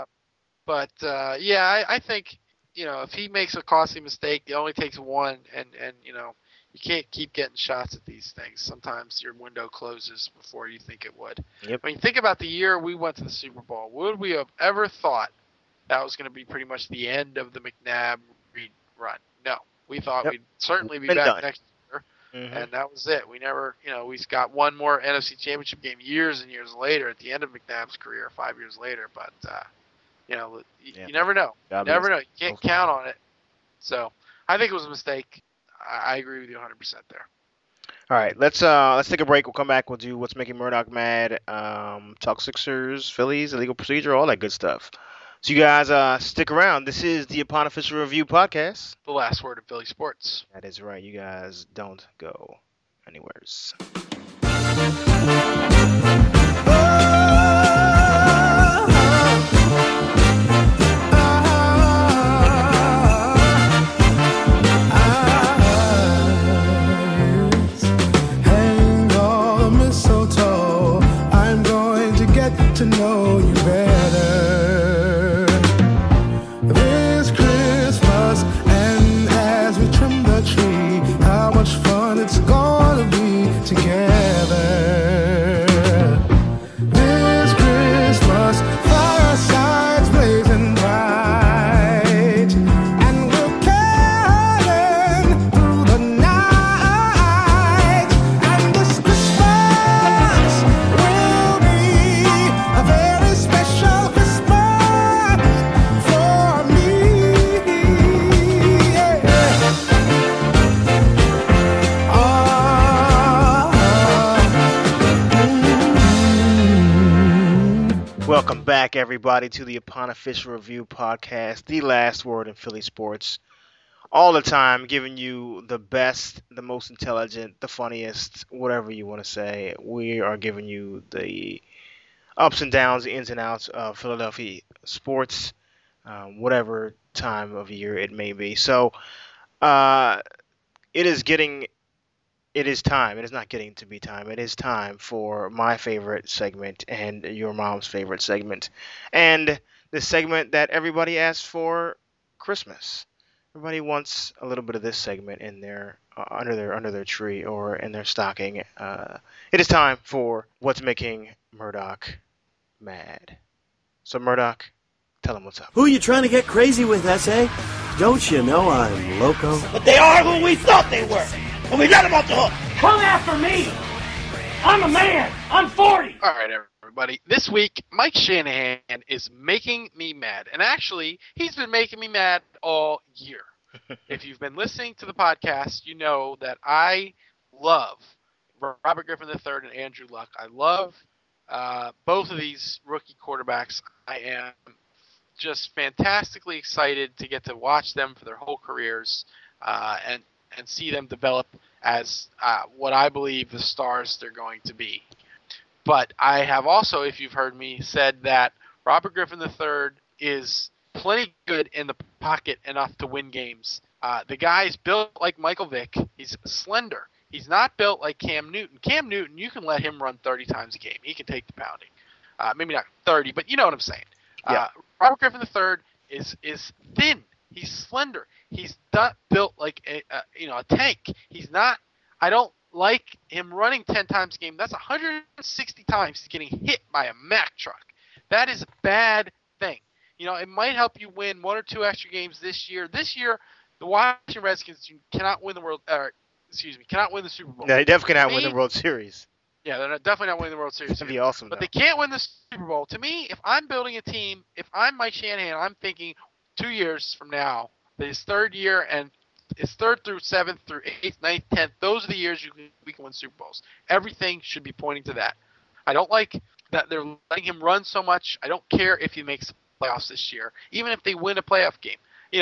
I think, if he makes a costly mistake, it only takes one, and you can't keep getting shots at these things. Sometimes your window closes before you think it would. Yep. I mean, think about the year we went to the Super Bowl. Would we have ever thought that was going to be pretty much the end of the McNabb run? No. We thought we'd certainly be back next year, and that was it. We never, we got one more NFC Championship game years and years later at the end of McNabb's career, 5 years later. But, you never know. You never know. You can't count on it. So I think it was a mistake. I agree with you 100% there. All right, let's take a break. We'll come back. We'll do what's making Murdoch mad, talk Sixers, Phillies, illegal procedure, all that good stuff. So you guys stick around. This is the Upon Official Review podcast. The last word of Philly sports. That is right. You guys don't go anywheres. Hang all the mistletoe. I'm going to get to know you better. This Christmas, and as we trim the tree, how much fun it's gonna be together. This Christmas, firesides blazing bright, and we're caroling through the night. And this Christmas will be a very special Christmas for me. Welcome back, everybody, to the Upon Official Review podcast, the last word in Philly sports. All the time, giving you the best, the most intelligent, the funniest, whatever you want to say. We are giving you the ups and downs, the ins and outs of Philadelphia sports, whatever time of year it may be. So it is time. It is not getting to be time. It is time for my favorite segment and your mom's favorite segment. And the segment that everybody asks for Christmas. Everybody wants a little bit of this segment in their under their tree or in their stocking. It is time for What's Making Murdoch Mad. So Murdoch, tell him what's up. Who you trying to get crazy with, S.A.? Don't you know I'm loco? But they are who we thought they were, and we got them off the hook. Come after me! I'm a man! I'm 40! All right, everybody. This week, Mike Shanahan is making me mad. And actually, he's been making me mad all year. If you've been listening to the podcast, you know that I love Robert Griffin III and Andrew Luck. I love both of these rookie quarterbacks. I am just fantastically excited to get to watch them for their whole careers and see them develop as what I believe the stars they're going to be. But I have also, if you've heard me, said that Robert Griffin III is plenty good in the pocket enough to win games. The guy's built like Michael Vick. He's slender. He's not built like Cam Newton. Cam Newton, you can let him run 30 times a game. He can take the pounding. Maybe not 30, but you know what I'm saying. Yeah. Robert Griffin III is thin. He's slender. He's not built like a tank. He's not. I don't like him running 10 times a game. That's 160 times he's getting hit by a Mack truck. That is a bad thing. It might help you win 1 or 2 extra games this year. This year, the Washington Redskins cannot win cannot win the Super Bowl. No, they definitely cannot win the World Series. Yeah, they're definitely not winning the World Series. That'd be awesome, But though. they can't win the Super Bowl. To me, if I'm building a team, if I'm Mike Shanahan, I'm thinking 2 years from now, that his third year and his third through 7th through 8th, 9th, 10th, those are the years we can win Super Bowls. Everything should be pointing to that. I don't like that they're letting him run so much. I don't care if he makes the playoffs this year, even if they win a playoff game.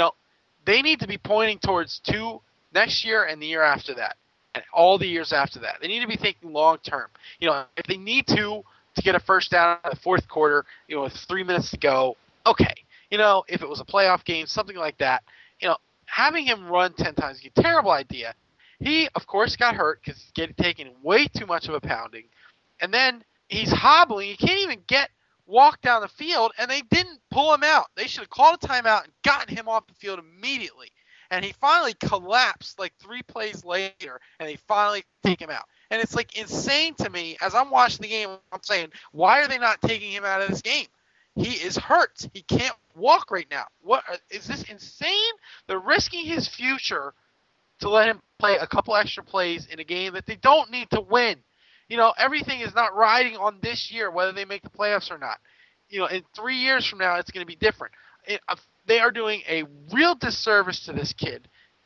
They need to be pointing towards 2 next year and the year after that, and all the years after that. They need to be thinking long term. If they need to get a first down in the fourth quarter, with 3 minutes to go, okay. If it was a playoff game, something like that, having him run 10 times is a terrible idea. He, of course, got hurt because he's taking way too much of a pounding. And then he's hobbling. He can't even walk down the field, and they didn't pull him out. They should have called a timeout and gotten him off the field immediately. And he finally collapsed like 3 plays later, and they finally take him out. And it's like insane to me. As I'm watching the game, I'm saying, why are they not taking him out of this game? He is hurt. He can't walk right now. What is this insane? They're risking his future to let him play a couple extra plays in a game that they don't need to win. Everything is not riding on this year, whether they make the playoffs or not. In 3 years from now, it's going to be different. They are doing a real disservice to this kid,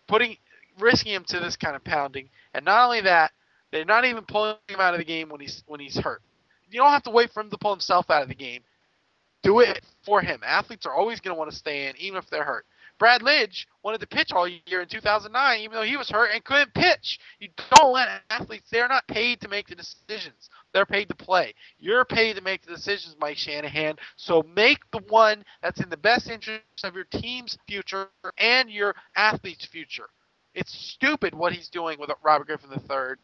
risking him to this kind of pounding. And not only that, they're not even pulling him out of the game when he's hurt. You don't have to wait for him to pull himself out of the game. Do it for him. Athletes are always going to want to stay in, even if they're hurt. Brad Lidge wanted to pitch all year in 2009, even though he was hurt and couldn't pitch. You don't let athletes. They're not paid to make the decisions. They're paid to play. You're paid to make the decisions, Mike Shanahan. So make the one that's in the best interest of your team's future and your athlete's future. It's stupid what he's doing with Robert Griffin III.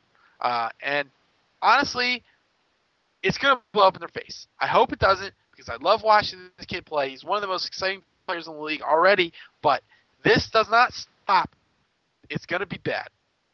And honestly, it's going to blow up in their face. I hope it doesn't, because I love watching this kid play. He's one of the most exciting players in the league already, but this does not stop. It's going to be bad.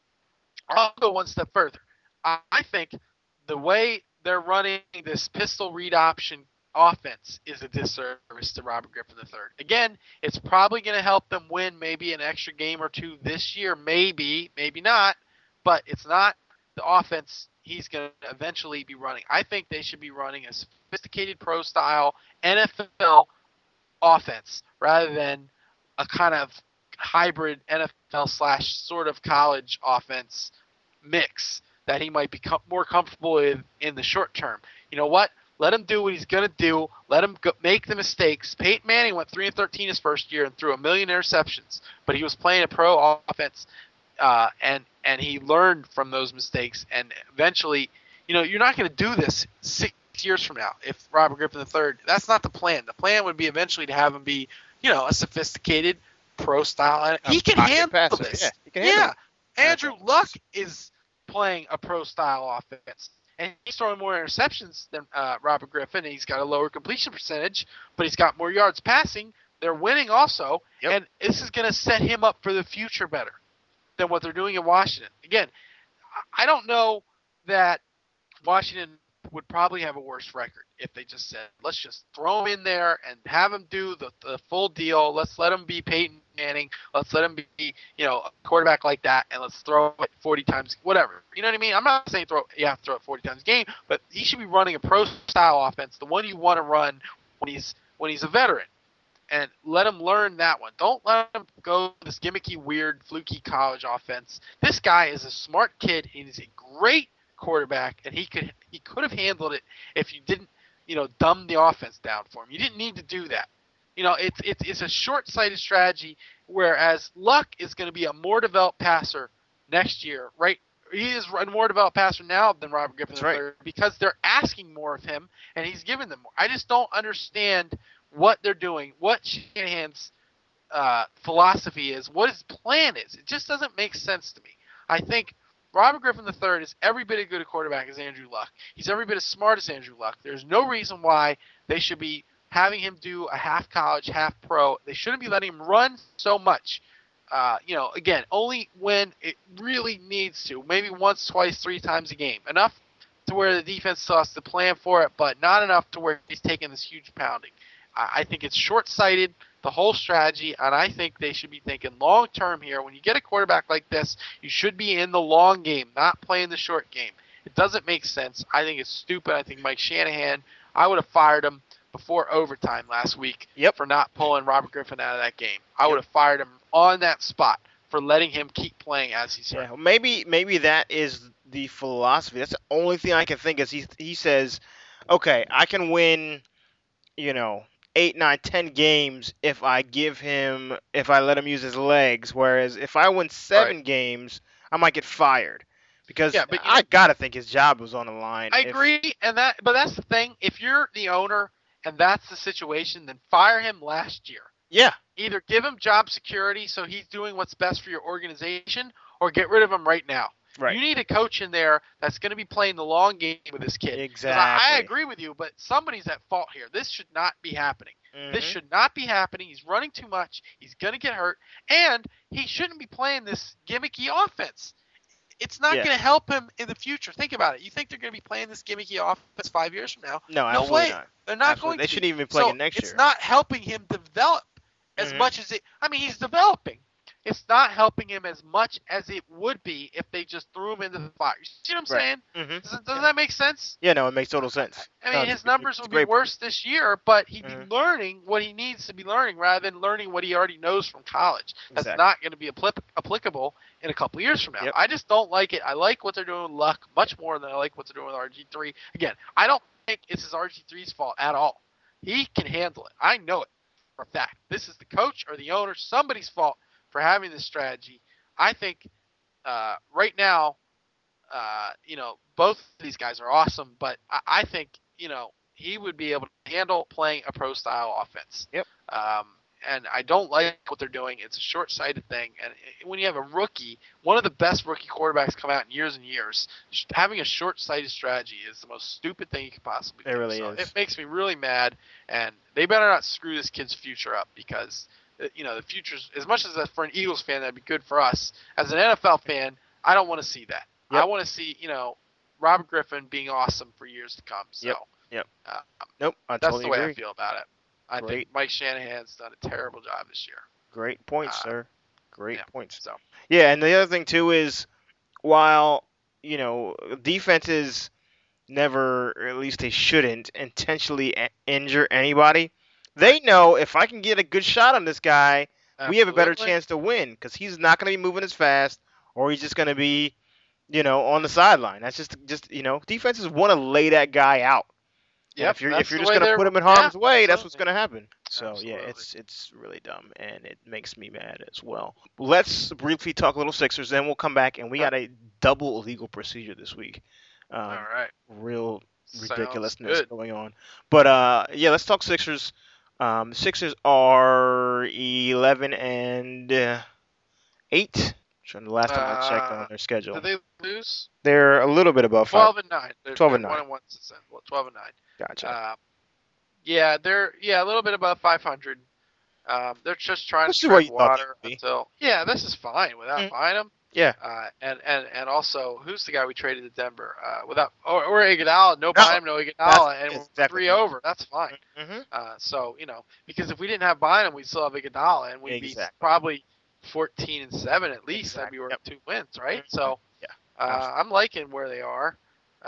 I'll go one step further. I think the way they're running this pistol read option offense is a disservice to Robert Griffin III. Again, it's probably going to help them win maybe an extra game or 2 this year, maybe not, but it's not the offense he's going to eventually be running. I think they should be running a sophisticated pro-style NFL offense rather than a kind of hybrid NFL / sort of college offense mix that he might become more comfortable with in the short term. You know what? Let him do what he's going to do. Let him make the mistakes. Peyton Manning went 3-13 his first year and threw 1 million interceptions, but he was playing a pro offense, and he learned from those mistakes. And eventually, you're not going to do this 6 years from now if Robert Griffin III. That's not the plan. The plan would be eventually to have him be, a sophisticated pro style. He can handle this. Yeah, he can handle it. Andrew Luck is playing a pro style offense. And he's throwing more interceptions than Robert Griffin. And he's got a lower completion percentage, but he's got more yards passing. They're winning also. Yep. And this is going to set him up for the future better than what they're doing in Washington. Again, I don't know that Washington would probably have a worse record if they just said, let's just throw him in there and have him do the full deal. Let's let him be Peyton Manning. Let's let him be, a quarterback like that, and let's throw it 40 times, whatever. You know what I mean? I'm not saying you have to throw it 40 times a game, but he should be running a pro-style offense, the one you want to run when he's a veteran. And let him learn that one. Don't let him go this gimmicky, weird, fluky college offense. This guy is a smart kid. He's a great quarterback, and he could have handled it if you didn't, dumb the offense down for him. You didn't need to do that. It's a short-sighted strategy, whereas Luck is going to be a more developed passer next year, right? He is a more developed passer now than Robert Griffin III because they're asking more of him, and he's giving them more. I just don't understand what they're doing, what Shanahan's philosophy is, what his plan is. It just doesn't make sense to me. I think Robert Griffin III is every bit as good a quarterback as Andrew Luck. He's every bit as smart as Andrew Luck. There's no reason why they should be having him do a half college, half pro. They shouldn't be letting him run so much. Again, only when it really needs to. Maybe once, twice, 3 times a game. Enough to where the defense still has to plan for it, but not enough to where he's taking this huge pounding. I think it's short-sighted, the whole strategy, and I think they should be thinking long-term here. When you get a quarterback like this, you should be in the long game, not playing the short game. It doesn't make sense. I think it's stupid. I think Mike Shanahan, I would have fired him before overtime last week for not pulling Robert Griffin out of that game. I would have fired him on that spot for letting him keep playing as he's hurt. Yeah, maybe that is the philosophy. That's the only thing I can think is he says, okay, I can win, 8, 9, 10 games if I let him use his legs. Whereas if I win 7 games, I might get fired because I gotta think his job was on the line. I agree, but that's the thing. If you're the owner and that's the situation, then fire him last year. Yeah. Either give him job security so he's doing what's best for your organization, or get rid of him right now. Right. You need a coach in there that's going to be playing the long game with this kid. Exactly. I agree with you, but somebody's at fault here. This should not be happening. Mm-hmm. This should not be happening. He's running too much. He's going to get hurt. And he shouldn't be playing this gimmicky offense. It's not going to help him in the future. Think about it. You think they're going to be playing this gimmicky offense 5 years from now? No, absolutely way. Not. They're not absolutely. going to. They shouldn't even be playing it next year. It's not helping him develop as much as he's developing. It's not helping him as much as it would be if they just threw him into the fire. You see what I'm saying? Mm-hmm. Doesn't that make sense? Yeah, no, it makes total sense. His numbers will be worse this year, but he'd be learning what he needs to be learning rather than learning what he already knows from college. That's not going to be applicable in a couple of years from now. Yep. I just don't like it. I like what they're doing with Luck much more than I like what they're doing with RG3. Again, I don't think it's his RG3's fault at all. He can handle it. I know it for a fact. This is the coach or the owner, somebody's fault for having this strategy. I think right now, both these guys are awesome, but I think, he would be able to handle playing a pro-style offense. Yep. And I don't like what they're doing. It's a short-sighted thing. And when you have a rookie, one of the best rookie quarterbacks come out in years and years, having a short-sighted strategy is the most stupid thing you could possibly do. It really is. It makes me really mad, and they better not screw this kid's future up because – the future's, as much as for an Eagles fan, that'd be good for us. As an NFL fan, I don't want to see that. Yep. I want to see, Robert Griffin being awesome for years to come. So, nope, I that's totally the way agree. I feel about it. I think Mike Shanahan's done a terrible job this year. Great points, sir. Great points. So. Yeah, and the other thing, too, is while, defenses never, or at least they shouldn't, intentionally injure anybody, they know if I can get a good shot on this guy, we have a better chance to win because he's not going to be moving as fast or he's just going to be, on the sideline. That's just defenses want to lay that guy out. Yep, if you're just going to put him in harm's way, that's what's going to happen. So, it's really dumb, and it makes me mad as well. Let's briefly talk a little Sixers, then we'll come back, and we got a double illegal procedure this week. All right. Real ridiculousness going on. But, let's talk Sixers. Sixers are 11-8. Trying the last time I checked on their schedule. Did they lose? They're a little bit above 12-9. 12-9. 1-1 since then. 12-9. Gotcha. They're a little bit above 500. They're just trying this to tread water until. Yeah, this is fine without buying them. Yeah. And also, who's the guy we traded to Denver? Or Iguodala, no Bynum, no Iguodala, and we're exactly 3 over. That's fine. Mm-hmm. So because if we didn't have Bynum, we'd still have Iguodala, and we'd be probably 14-7 at least. That'd be worth 2 wins, right? Mm-hmm. So I'm liking where they are.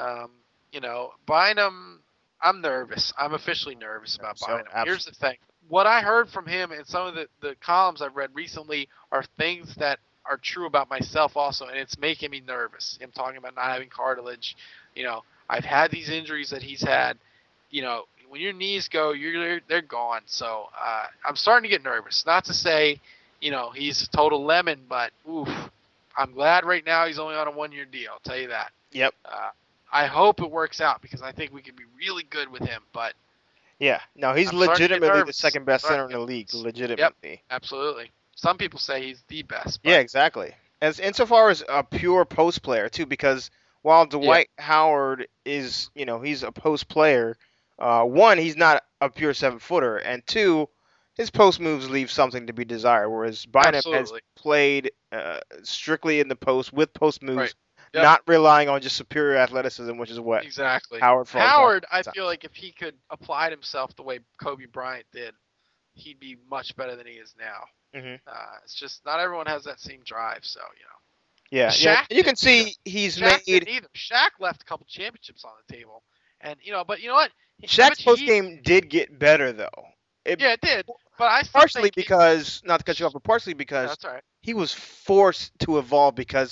Bynum, I'm nervous. I'm officially nervous about Bynum. Here's the thing. What I heard from him and some of the columns I've read recently are things that are true about myself also, and it's making me nervous. Him talking about not having cartilage. I've had these injuries that he's had. When your knees go, they're gone. So I'm starting to get nervous. Not to say, he's a total lemon, but oof, I'm glad right now he's only on a 1-year deal. I'll tell you that. Yep. I hope it works out because I think we could be really good with him. But yeah, no, he's legitimately the second best center in the league. Legitimately. Yep, absolutely. Some people say he's the best. But yeah, exactly. Insofar as a pure post player too, because while Dwight Howard is, he's a post player. One, he's not a pure 7-footer, and two, his post moves leave something to be desired. Whereas Bynum has played strictly in the post with post moves. Right. Yep. Not relying on just superior athleticism, which is what Howard, I feel like if he could apply himself the way Kobe Bryant did, he'd be much better than he is now. Mm-hmm. It's just not everyone has that same drive, so Yeah, you can see he's Shaq made. Didn't either. Shaq left a couple championships on the table, and but you know what? Shaq's post game did get better though. It did, but I still partially because not to cut you off, but partially because he was forced to evolve because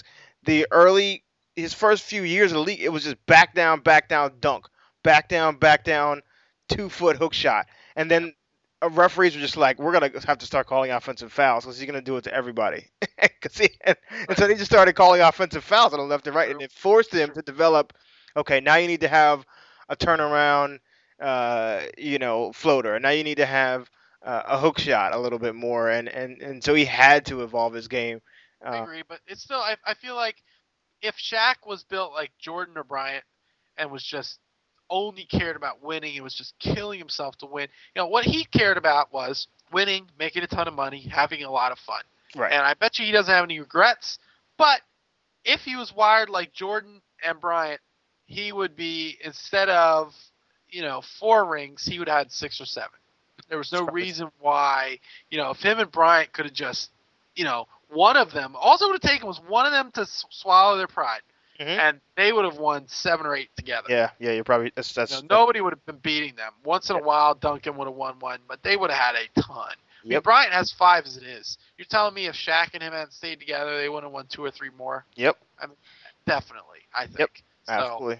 his first few years of the league, it was just back down, dunk, back down, 2-foot hook shot. And then referees were just like, we're going to have to start calling offensive fouls because he's going to do it to everybody. And so they just started calling offensive fouls on the left and right, and it forced him to develop, okay, now you need to have a turnaround, floater. And now you need to have a hook shot a little bit more. And so he had to evolve his game. I agree, but it's still, I feel like, if Shaq was built like Jordan or Bryant and was just only cared about winning and was just killing himself to win, what he cared about was winning, making a ton of money, having a lot of fun. Right. And I bet you he doesn't have any regrets. But if he was wired like Jordan and Bryant, he would be, instead of, 4 rings, he would have had 6 or 7. There was no reason why, if him and Bryant could have just, one of them, all it would have taken was one of them to swallow their pride, and they would have won 7 or 8 together. Yeah, you're probably nobody would have been beating them. Once in a while, Duncan would have won one, but they would have had a ton. I mean, Bryant has 5 as it is. You're telling me if Shaq and him hadn't stayed together, they would have won 2 or 3 more? Yep. I mean, definitely, I think. Yep. So, absolutely.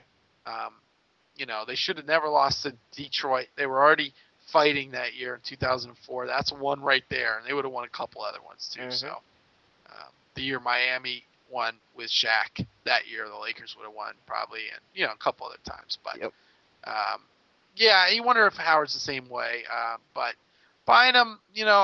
They should have never lost to Detroit. They were already fighting that year in 2004. That's one right there, and they would have won a couple other ones too. So. The year Miami won with Shaq, that year the Lakers would have won probably, and a couple other times. But you wonder if Howard's the same way. But Bynum,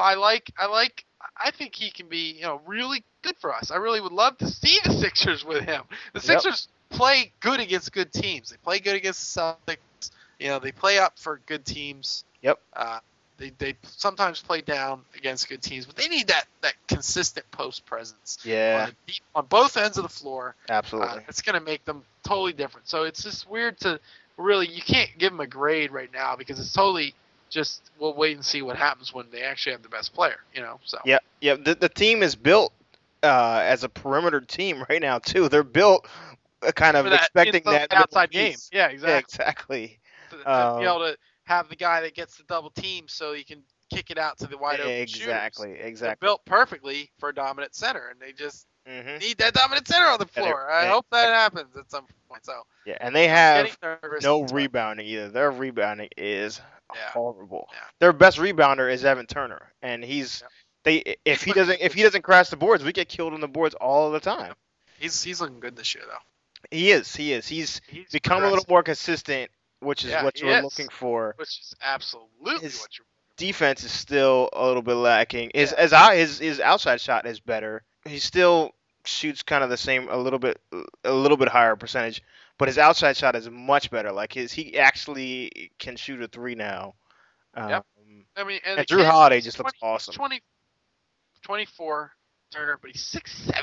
I think he can be, really good for us. I really would love to see the Sixers with him. The Sixers play good against good teams. They play good against the Celtics. They play up for good teams. Yep. They sometimes play down against good teams, but they need that consistent post presence. Yeah. On both ends of the floor. Absolutely. It's going to make them totally different. So it's just weird to really, you can't give them a grade right now because it's totally just, we'll wait and see what happens when they actually have the best player, So. Yeah. The team is built as a perimeter team right now too. They're built kind of expecting that outside game. Yeah, exactly. Yeah, exactly. To be able to have the guy that gets the double team so he can kick it out to the wide open shooters. Exactly. They're built perfectly for a dominant center, and they just need that dominant center on the floor. I hope that happens at some point. So yeah, and they have no rebounding either. Their rebounding is horrible. Yeah. Their best rebounder is Evan Turner, and if he doesn't crash the boards, we get killed on the boards all the time. He's looking good this year though. He is. He's become a little more consistent. Which is what you're looking for. Which is absolutely what you're looking for. Defense is still a little bit lacking. His outside shot is better. He still shoots kind of the same, a little bit higher percentage, but his outside shot is much better. Like he actually can shoot a 3 now. Yep. I mean, and Drew Holiday just looks awesome. 24, Turner, but he's 6'7".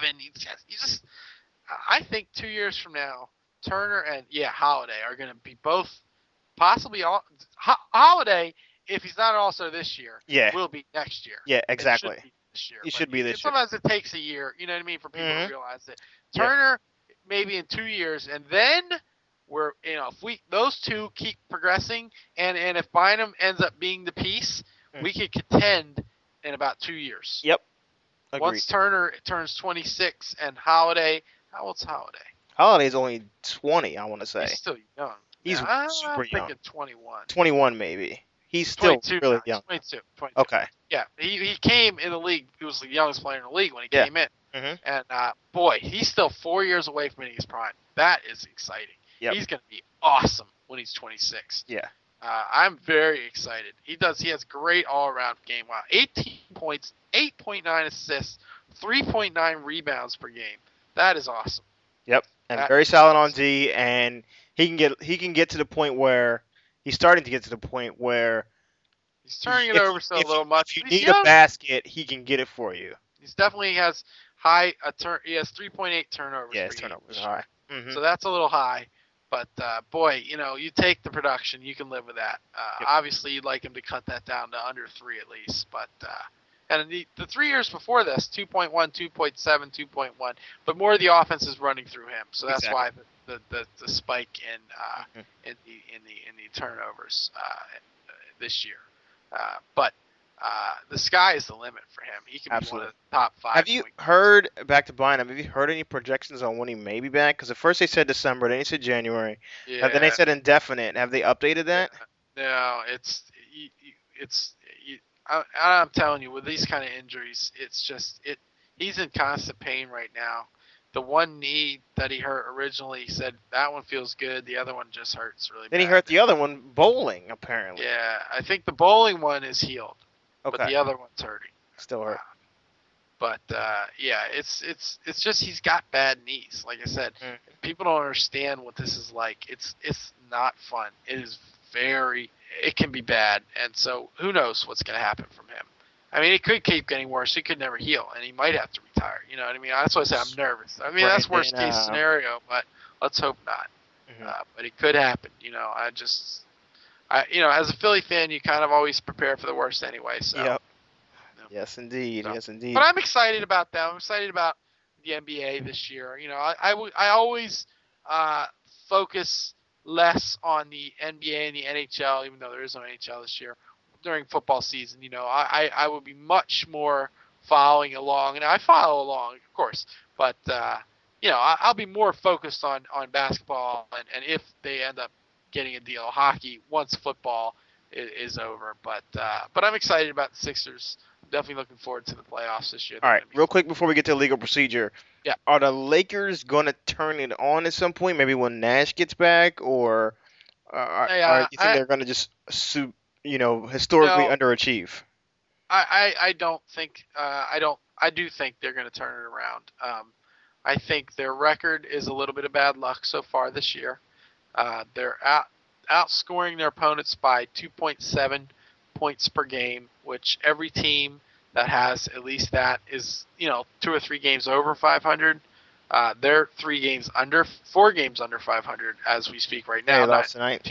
I think 2 years from now, Turner and Holiday are going to be both possibly all. Holiday, if he's not an All-Star this year, will be next year. Yeah, exactly. He should be this year. Sometimes it takes a year, you know what I mean, for people to realize it. Turner, maybe in 2 years, and then if those two keep progressing, and if Bynum ends up being the piece, we could contend in about 2 years. Yep. Agreed. Once Turner turns 26 and Holiday, how old's Holiday? Holiday's only 20, I want to say. He's still young. He's super young. I'm thinking 21. 21 maybe. He's still really young. 22. Okay. Yeah, he came in the league. He was the youngest player in the league when he came in. Mm-hmm. And, boy, he's still 4 years away from hitting his prime. That is exciting. Yep. He's going to be awesome when he's 26. Yeah. I'm very excited. He has great all-around game. Wow, 18 points, 8.9 assists, 3.9 rebounds per game. That is awesome. Yep, and very solid on D, and he can get to the point where he's starting to get to the point where he's turning it over a little much. If you need a basket, he can get it for you. He definitely has he has 3.8 turnovers. Yeah, his turnovers are high. Mm-hmm. So that's a little high. But, boy, you take the production, you can live with that. Obviously, you'd like him to cut that down to under 3 at least. But and the 3 years before this, 2.1, 2.7, 2.1. But more of the offense is running through him. So that's why the spike in the turnovers this year. But the sky is the limit for him. He can be one of the top 5. Have you heard, back to Bynum, have you heard any projections on when he may be back? Because at first they said December, then they said January, and then they said indefinite. Have they updated that? No, I'm telling you, with these kind of injuries, it's just he's in constant pain right now. The one knee that he hurt originally, said that one feels good. The other one just hurts really bad. Then he hurt the other one bowling, apparently. Yeah, I think the bowling one is healed. Okay. But the other one's hurting. Still hurt. It's just he's got bad knees. Like I said, people don't understand what this is like. It's not fun. It can be bad, and so who knows what's going to happen from him. I mean, it could keep getting worse. He could never heal, and he might have to retire. You know what I mean? That's why I say I'm nervous. I mean, that's worst case scenario, but let's hope not. But it could happen. As a Philly fan, you kind of always prepare for the worst anyway. So. Yep. Yes, indeed. Yes, indeed. But I'm excited about them. I'm excited about the NBA this year. I always focus less on the NBA and the NHL, even though there is no NHL this year, during football season. I would be much more following along, and I follow along, of course, but I'll be more focused on basketball and if they end up getting a deal, hockey once football is over. But I'm excited about the Sixers. I'm definitely looking forward to the playoffs this year. All right, real quick before we get to legal procedure. Yeah. Are the Lakers going to turn it on at some point? Maybe when Nash gets back, or do you think they're going to just historically underachieve? I don't think I do think they're going to turn it around. I think their record is a little bit of bad luck so far this year. They're outscoring their opponents by 2.7 points per game, which every team that has at least that is 2 or 3 games over 500. They're 4 games under 500 as we speak right now. They lost tonight.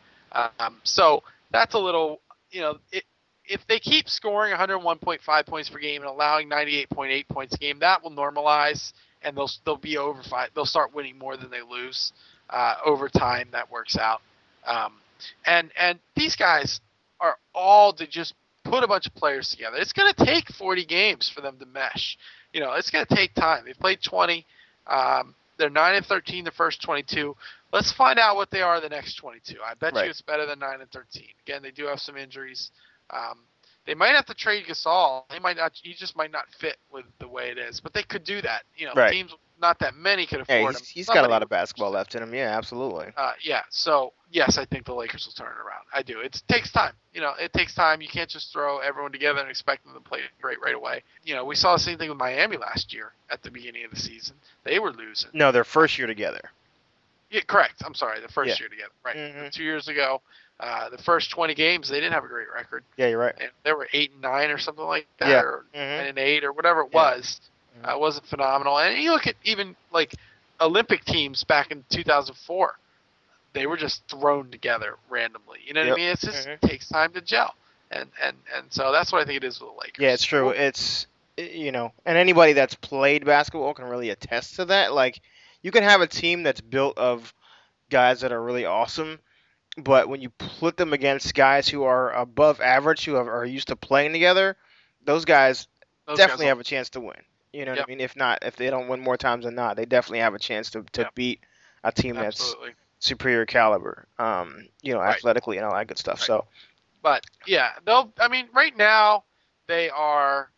So that's a little, if they keep scoring 101.5 points per game and allowing 98.8 points a game, that will normalize and they'll be over 5. They'll start winning more than they lose over time. That works out. And these guys are all to just put a bunch of players together. It's going to take 40 games for them to mesh. It's going to take time. They've played 20. They're 9-13 the first 22. Let's find out what they are the next 22. I bet you it's better than 9-13. Again, they do have some injuries. They might have to trade Gasol. They might not. He just might not fit with the way it is. But they could do that. Teams not that many could afford him. He's got a lot of basketball left in him. Yeah, absolutely. So yes, I think the Lakers will turn it around. I do. It takes time. It takes time. You can't just throw everyone together and expect them to play great right away. We saw the same thing with Miami last year at the beginning of the season. They were losing. No, their first year together. Yeah, correct. I'm sorry, the first year together. Right. Mm-hmm. 2 years ago, the first 20 games, they didn't have a great record. Yeah, you're right. And they were 8-9 or something like that, yeah. or 9-8 or whatever it was. wasn't phenomenal. And you look at even like Olympic teams back in 2004, they were just thrown together randomly. You know what I mean? It just takes time to gel, and so that's what I think it is with the Lakers. Yeah, it's true. It's and anybody that's played basketball can really attest to that. Like, you can have a team that's built of guys that are really awesome, but when you put them against guys who are above average, who are used to playing together, those guys definitely have a chance to win. You know what I mean? If they don't win more times than not, they definitely have a chance to beat a team that's superior caliber, athletically and all that good stuff. Right. So, but yeah, right now they are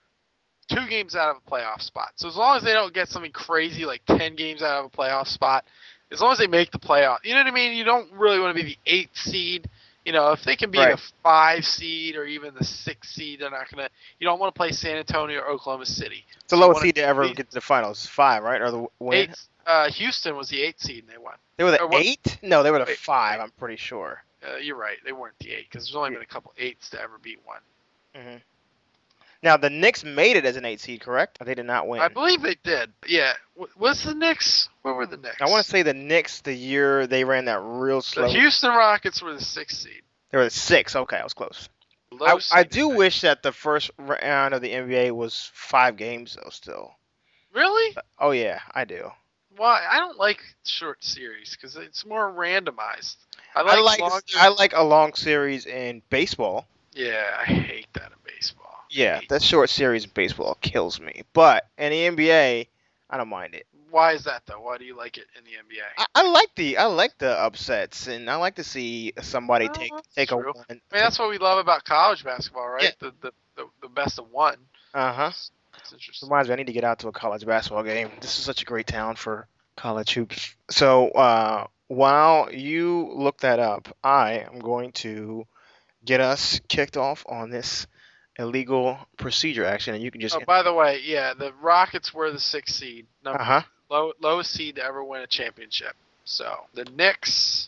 2 games out of a playoff spot. So as long as they don't get something crazy like 10 games out of a playoff spot, as long as they make the playoff, you know what I mean? You don't really want to be the 8th seed. If they can be the 5 seed or even the 6 seed, they're not gonna. You don't want to play San Antonio or Oklahoma City. It's the lowest seed to ever get to the finals. 5, right? Or the win? 8. Houston was the 8th seed and they won. They were the 8? No, they were the 5. I'm pretty sure. You're right. They weren't the 8 because there's only been a couple 8s to ever beat one. Mm-hmm. Now the Knicks made it as an 8 seed, correct? They did not win. I believe they did. Yeah. What's the Knicks? Where were the Knicks? I want to say the Knicks the year they ran that real slow. The Houston Rockets were the 6th seed. They were the 6. Okay, I was close. I do wish that the first round of the NBA was 5 games though. Still. Really? Oh yeah, I do. Why? I don't like short series because it's more randomized. I like a long series in baseball. Yeah, I hate that in baseball. Yeah, that short series in baseball kills me. But in the NBA, I don't mind it. Why is that though? Why do you like it in the NBA? I like the upsets, and I like to see somebody take a win. I mean, that's what we love about college basketball, right? Yeah. The best of one. That's interesting. Reminds me, I need to get out to a college basketball game. This is such a great town for college hoops. So while you look that up, I am going to get us kicked off on this illegal procedure action, and you can just. Oh, by the way, yeah, the Rockets were the 6th seed, lowest seed to ever win a championship. So the Knicks,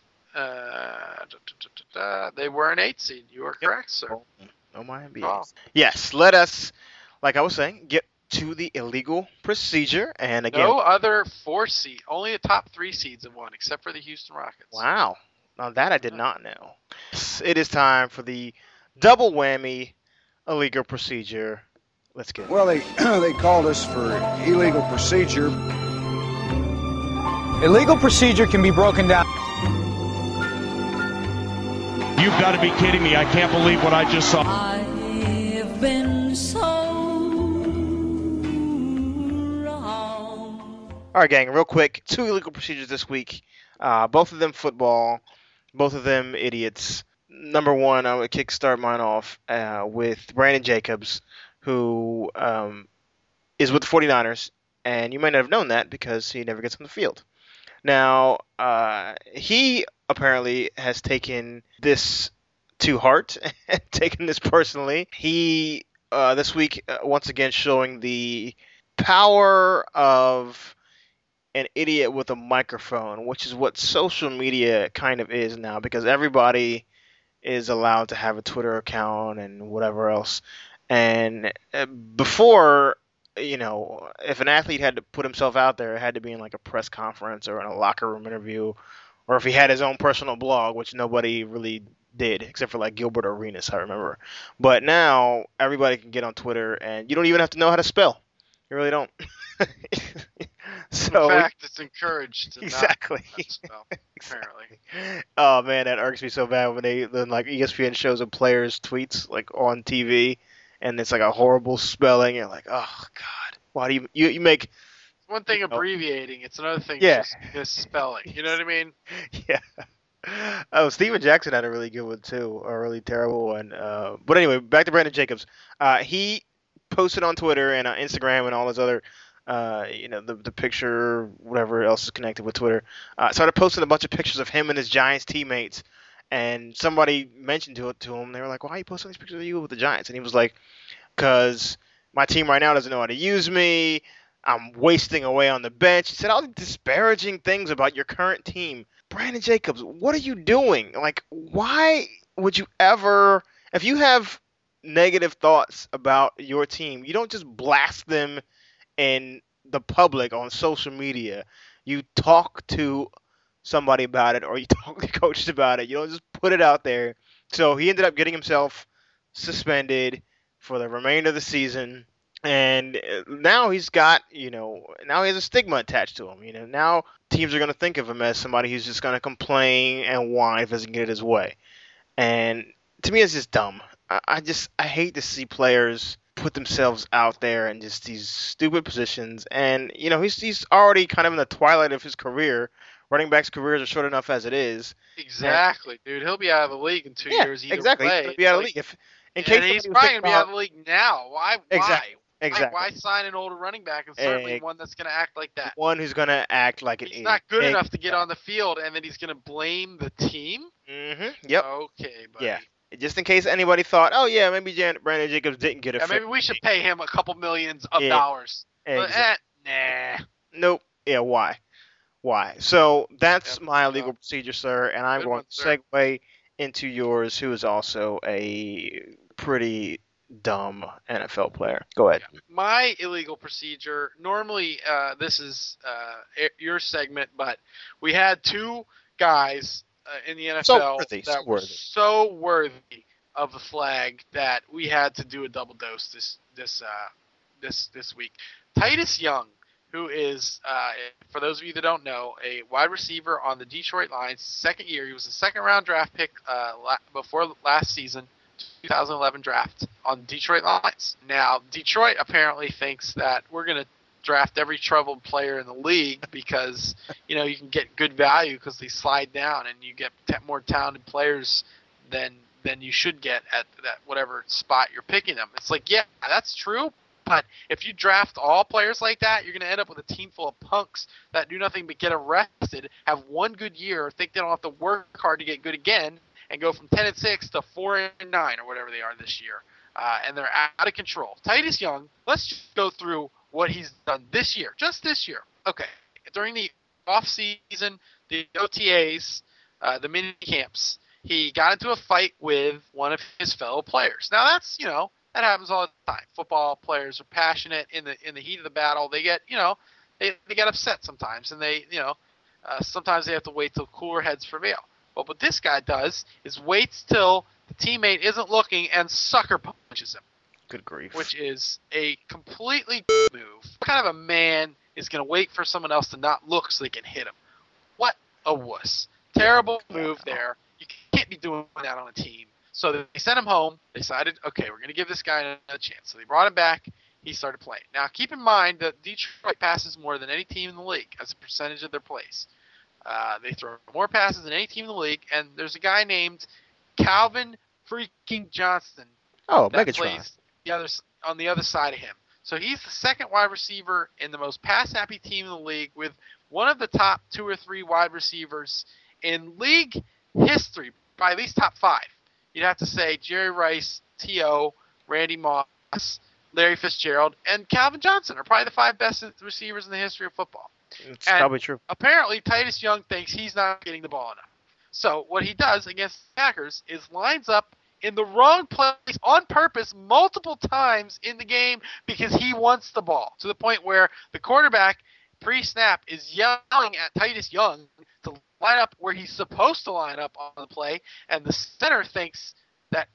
they were an 8th seed. You are correct, sir. Oh my NBA. Oh. Yes, let us, like I was saying, get to the illegal procedure, and again, no other 4 seed, only the top 3 seeds have won, except for the Houston Rockets. Wow, now that I did not know. It is time for the double whammy illegal procedure. Let's get it. Well, they called us for illegal procedure. Illegal procedure can be broken down. You've got to be kidding me. I can't believe what I just saw. I've been so wrong. All right, gang, real quick. 2 illegal procedures this week. Both of them football. Both of them idiots. Number 1, I would kickstart mine off with Brandon Jacobs, who is with the 49ers. And you might not have known that because he never gets on the field. Now, he apparently has taken this to heart, taken this personally. He, this week, once again showing the power of an idiot with a microphone, which is what social media kind of is now, because everybody is allowed to have a Twitter account and whatever else. And before, if an athlete had to put himself out there, it had to be in like a press conference or in a locker room interview, or if he had his own personal blog, which nobody really did, except for like Gilbert Arenas, I remember. But now everybody can get on Twitter, and you don't even have to know how to spell. You really don't. So, in fact, it's encouraged to exactly. Not spell, apparently. Oh man, that irks me so bad when ESPN shows a player's tweets like on TV, and it's like a horrible spelling. You're like, oh god, why do you make? It's one thing abbreviating; it's another thing just misspelling. You know what I mean? Yeah. Oh, Steven Jackson had a really good one too, a really terrible one. But anyway, back to Brandon Jacobs. He posted on Twitter and Instagram and all his other, the picture, whatever else is connected with Twitter. Started posting a bunch of pictures of him and his Giants teammates. And somebody mentioned to him, they were like, why are you posting these pictures of you with the Giants? And he was like, because my team right now doesn't know how to use me. I'm wasting away on the bench. He said all the disparaging things about your current team. Brandon Jacobs, what are you doing? Like, why would you ever, if you have negative thoughts about your team, you don't just blast them in the public on social media. You talk to somebody about it, or you talk to coaches about it. You don't just put it out there. So he ended up getting himself suspended for the remainder of the season. And now he's got, now he has a stigma attached to him. Now teams are going to think of him as somebody who's just going to complain and whine if he doesn't get his way. And to me, it's just dumb. I hate to see players put themselves out there in just these stupid positions. And, he's already kind of in the twilight of his career. Running backs' careers are short enough as it is. Exactly, dude. He'll be out of the league in 2 years either exactly. way. He's going to be out of the league. And he's probably going to be out of the league now. Why? Exactly. Why sign an older running back, and certainly one that's going to act like that? One who's going to act like an idiot. He's not good enough to get on the field, and then he's going to blame the team? Mm-hmm. Yep. Okay, buddy. Yeah. Just in case anybody thought, oh, yeah, maybe Brandon Jacobs didn't get it. Maybe we should pay him a couple millions of dollars. Exactly. But, nah. Nope. Yeah, why? So that's my legal procedure, sir, and I'm going to segue into yours, who is also a pretty dumb NFL player. Go ahead. Yeah. My illegal procedure, normally this is your segment, but we had two guys in the NFL that were so worthy of the flag that we had to do a double dose this week. Titus Young, who is, for those of you that don't know, a wide receiver on the Detroit Lions, second year. He was a second-round draft pick before last season, 2011 draft on Detroit Lions. Now, Detroit apparently thinks that we're going to draft every troubled player in the league because, you can get good value because they slide down and you get more talented players than you should get at that whatever spot you're picking them. It's like, yeah, that's true. But if you draft all players like that, you're going to end up with a team full of punks that do nothing but get arrested, have one good year, think they don't have to work hard to get good again, and go from 10-6 to 4-9 or whatever they are this year. And they're out of control. Titus Young, let's just go through what he's done this year, just this year. Okay, during the off-season, the OTAs, the mini camps, he got into a fight with one of his fellow players. Now that's, that happens all the time. Football players are passionate in the heat of the battle. They get, they get upset sometimes, and they, sometimes they have to wait till cooler heads prevail. But what this guy does is waits till the teammate isn't looking and sucker punches him. Good grief. Which is a completely move. What kind of a man is going to wait for someone else to not look so they can hit him? What a wuss. Terrible move there. You can't be doing that on a team. So they sent him home. They decided, okay, we're going to give this guy another chance. So they brought him back. He started playing. Now, keep in mind that Detroit passes more than any team in the league as a percentage of their plays. They throw more passes than any team in the league, and there's a guy named Calvin freaking Johnston. Oh, that Megatron. plays on the other side of him. So he's the second wide receiver in the most pass-happy team in the league with one of the top 2 or 3 wide receivers in league history, by at least top 5. You'd have to say Jerry Rice, T.O., Randy Moss, Larry Fitzgerald, and Calvin Johnson are probably the 5 best receivers in the history of football. It's probably true. Apparently, Titus Young thinks he's not getting the ball enough. So what he does against the Packers is lines up in the wrong place on purpose multiple times in the game because he wants the ball, to the point where the quarterback pre-snap is yelling at Titus Young to line up where he's supposed to line up on the play, and the center thinks that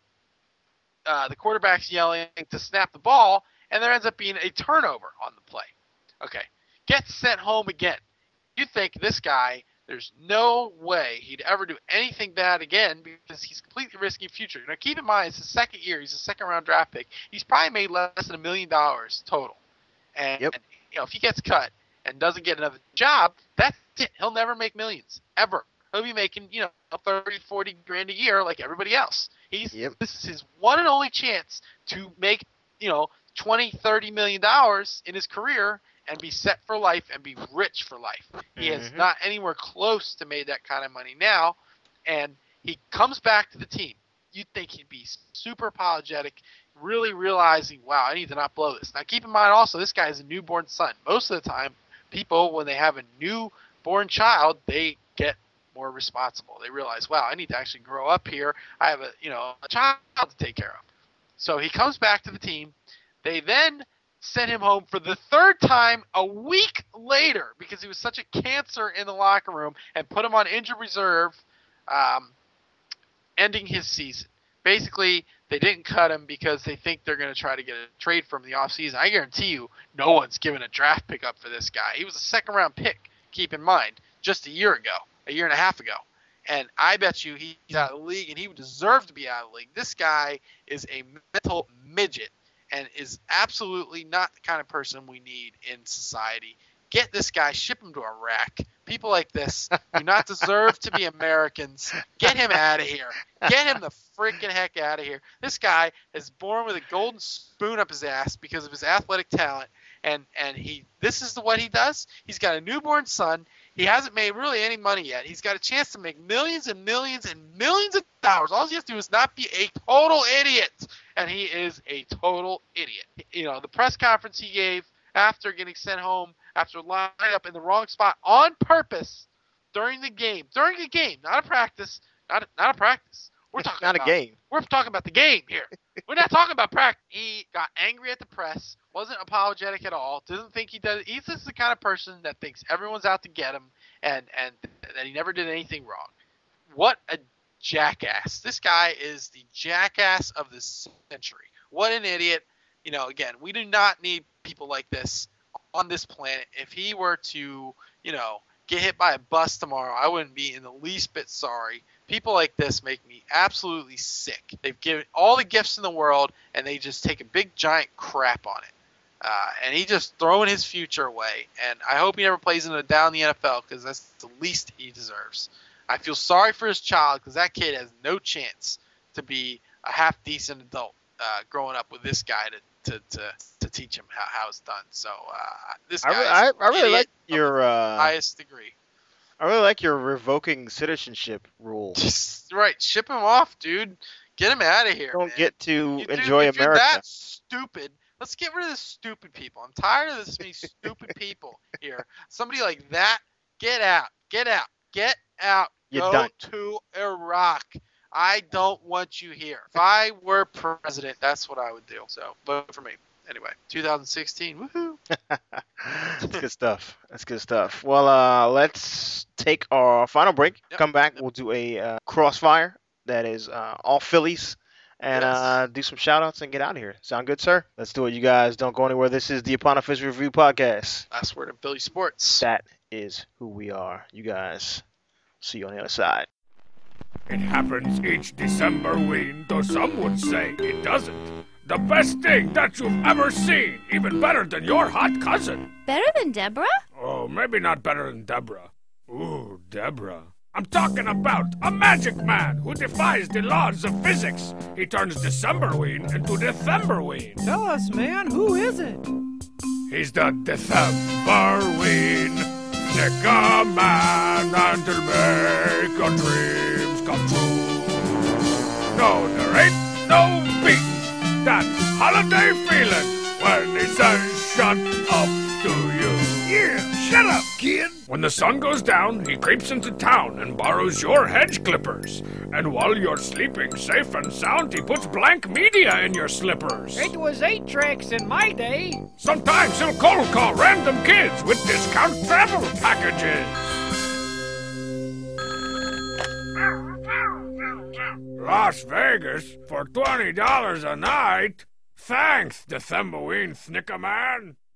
the quarterback's yelling to snap the ball, and there ends up being a turnover on the play. Okay, gets sent home again. You think this guy, there's no way he'd ever do anything bad again because he's completely risking future. Now, keep in mind, it's his second year. He's a second-round draft pick. He's probably made less than $1 million total. And, if he gets cut and doesn't get another job, that's it. He'll never make millions, ever. He'll be making, 30, 40 grand a year like everybody else. This is his one and only chance to make, $20, $30 million in his career and be set for life and be rich for life. He is not anywhere close to made that kind of money now, and he comes back to the team. You'd think he'd be super apologetic, really realizing, wow, I need to not blow this. Now, keep in mind also, this guy has a newborn son. Most of the time, people, when they have a newborn child, they get more responsible. They realize, wow, I need to actually grow up here. I have a child to take care of. So he comes back to the team. They then sent him home for the third time a week later because he was such a cancer in the locker room and put him on injured reserve, ending his season. Basically, they didn't cut him because they think they're going to try to get a trade from the offseason. I guarantee you no one's given a draft pick up for this guy. He was a second-round pick, keep in mind, just a year and a half ago. And I bet you he's out of the league, and he would deserve to be out of the league. This guy is a mental midget and is absolutely not the kind of person we need in society. Get this guy, ship him to Iraq. People like this do not deserve to be Americans. Get him out of here. Get him the freaking heck out of here. This guy is born with a golden spoon up his ass because of his athletic talent, and this is what he does. He's got a newborn son. He hasn't made really any money yet. He's got a chance to make millions and millions and millions of dollars. All he has to do is not be a total idiot, and he is a total idiot. You know, the press conference he gave after getting sent home, after lining up in the wrong spot on purpose during the game, not a practice, not a practice. We're talking not about a game. We're talking about the game here. We're not talking about practice. He got angry at the press, wasn't apologetic at all, doesn't think he does. He's just the kind of person that thinks everyone's out to get him and that he never did anything wrong. What a jackass. This guy is the jackass of the century. What an idiot. You know, again, we do not need people like this on this planet. If he were to, you know, get hit by a bus tomorrow, I wouldn't be in the least bit sorry. People like this make me absolutely sick. They've given all the gifts in the world, and they just take a big giant crap on it. And he just throwing his future away. And I hope he never plays down in the NFL because that's the least he deserves. I feel sorry for his child because that kid has no chance to be a half-decent adult growing up with this guy to teach him how it's done. So this guy I really like your highest degree. I really like your revoking citizenship rule. Right, ship him off, dude. Get him out of here. Don't man. get to if enjoy you're America. That stupid. Let's get rid of the stupid people. I'm tired of this many stupid people here. Somebody like that, get out. Get out. Get out. Go to Iraq. I don't want you here. If I were president, that's what I would do. So vote for me. Anyway, 2016, woohoo! That's good stuff. That's good stuff. Well, let's take our final break. Yep. Come back. We'll do a crossfire that is all Phillies and do some shout-outs and get out of here. Sound good, sir? Let's do it, you guys. Don't go anywhere. This is the Eponymous Review Podcast. Last word of Philly sports. That is who we are. You guys, see you on the other side. It happens each December-ween, though some would say it doesn't. The best thing that you've ever seen, even better than your hot cousin. Better than Deborah? Oh, maybe not better than Deborah. Ooh, Deborah. I'm talking about a magic man who defies the laws of physics. He turns Decemberween into Decemberween. Tell us, man, who is it? He's the Decemberween. Snicker man, and he'll make your dreams come true. No, there ain't no beat that holiday feeling when he says shut up to you. Yeah, shut up, kid. When the sun goes down, he creeps into town and borrows your hedge clippers. And while you're sleeping safe and sound, he puts blank media in your slippers. It was 8 tracks in my day. Sometimes he'll cold call random kids with discount travel packages. Las Vegas for $20 a night? Thanks, Decemberween Snicker Man.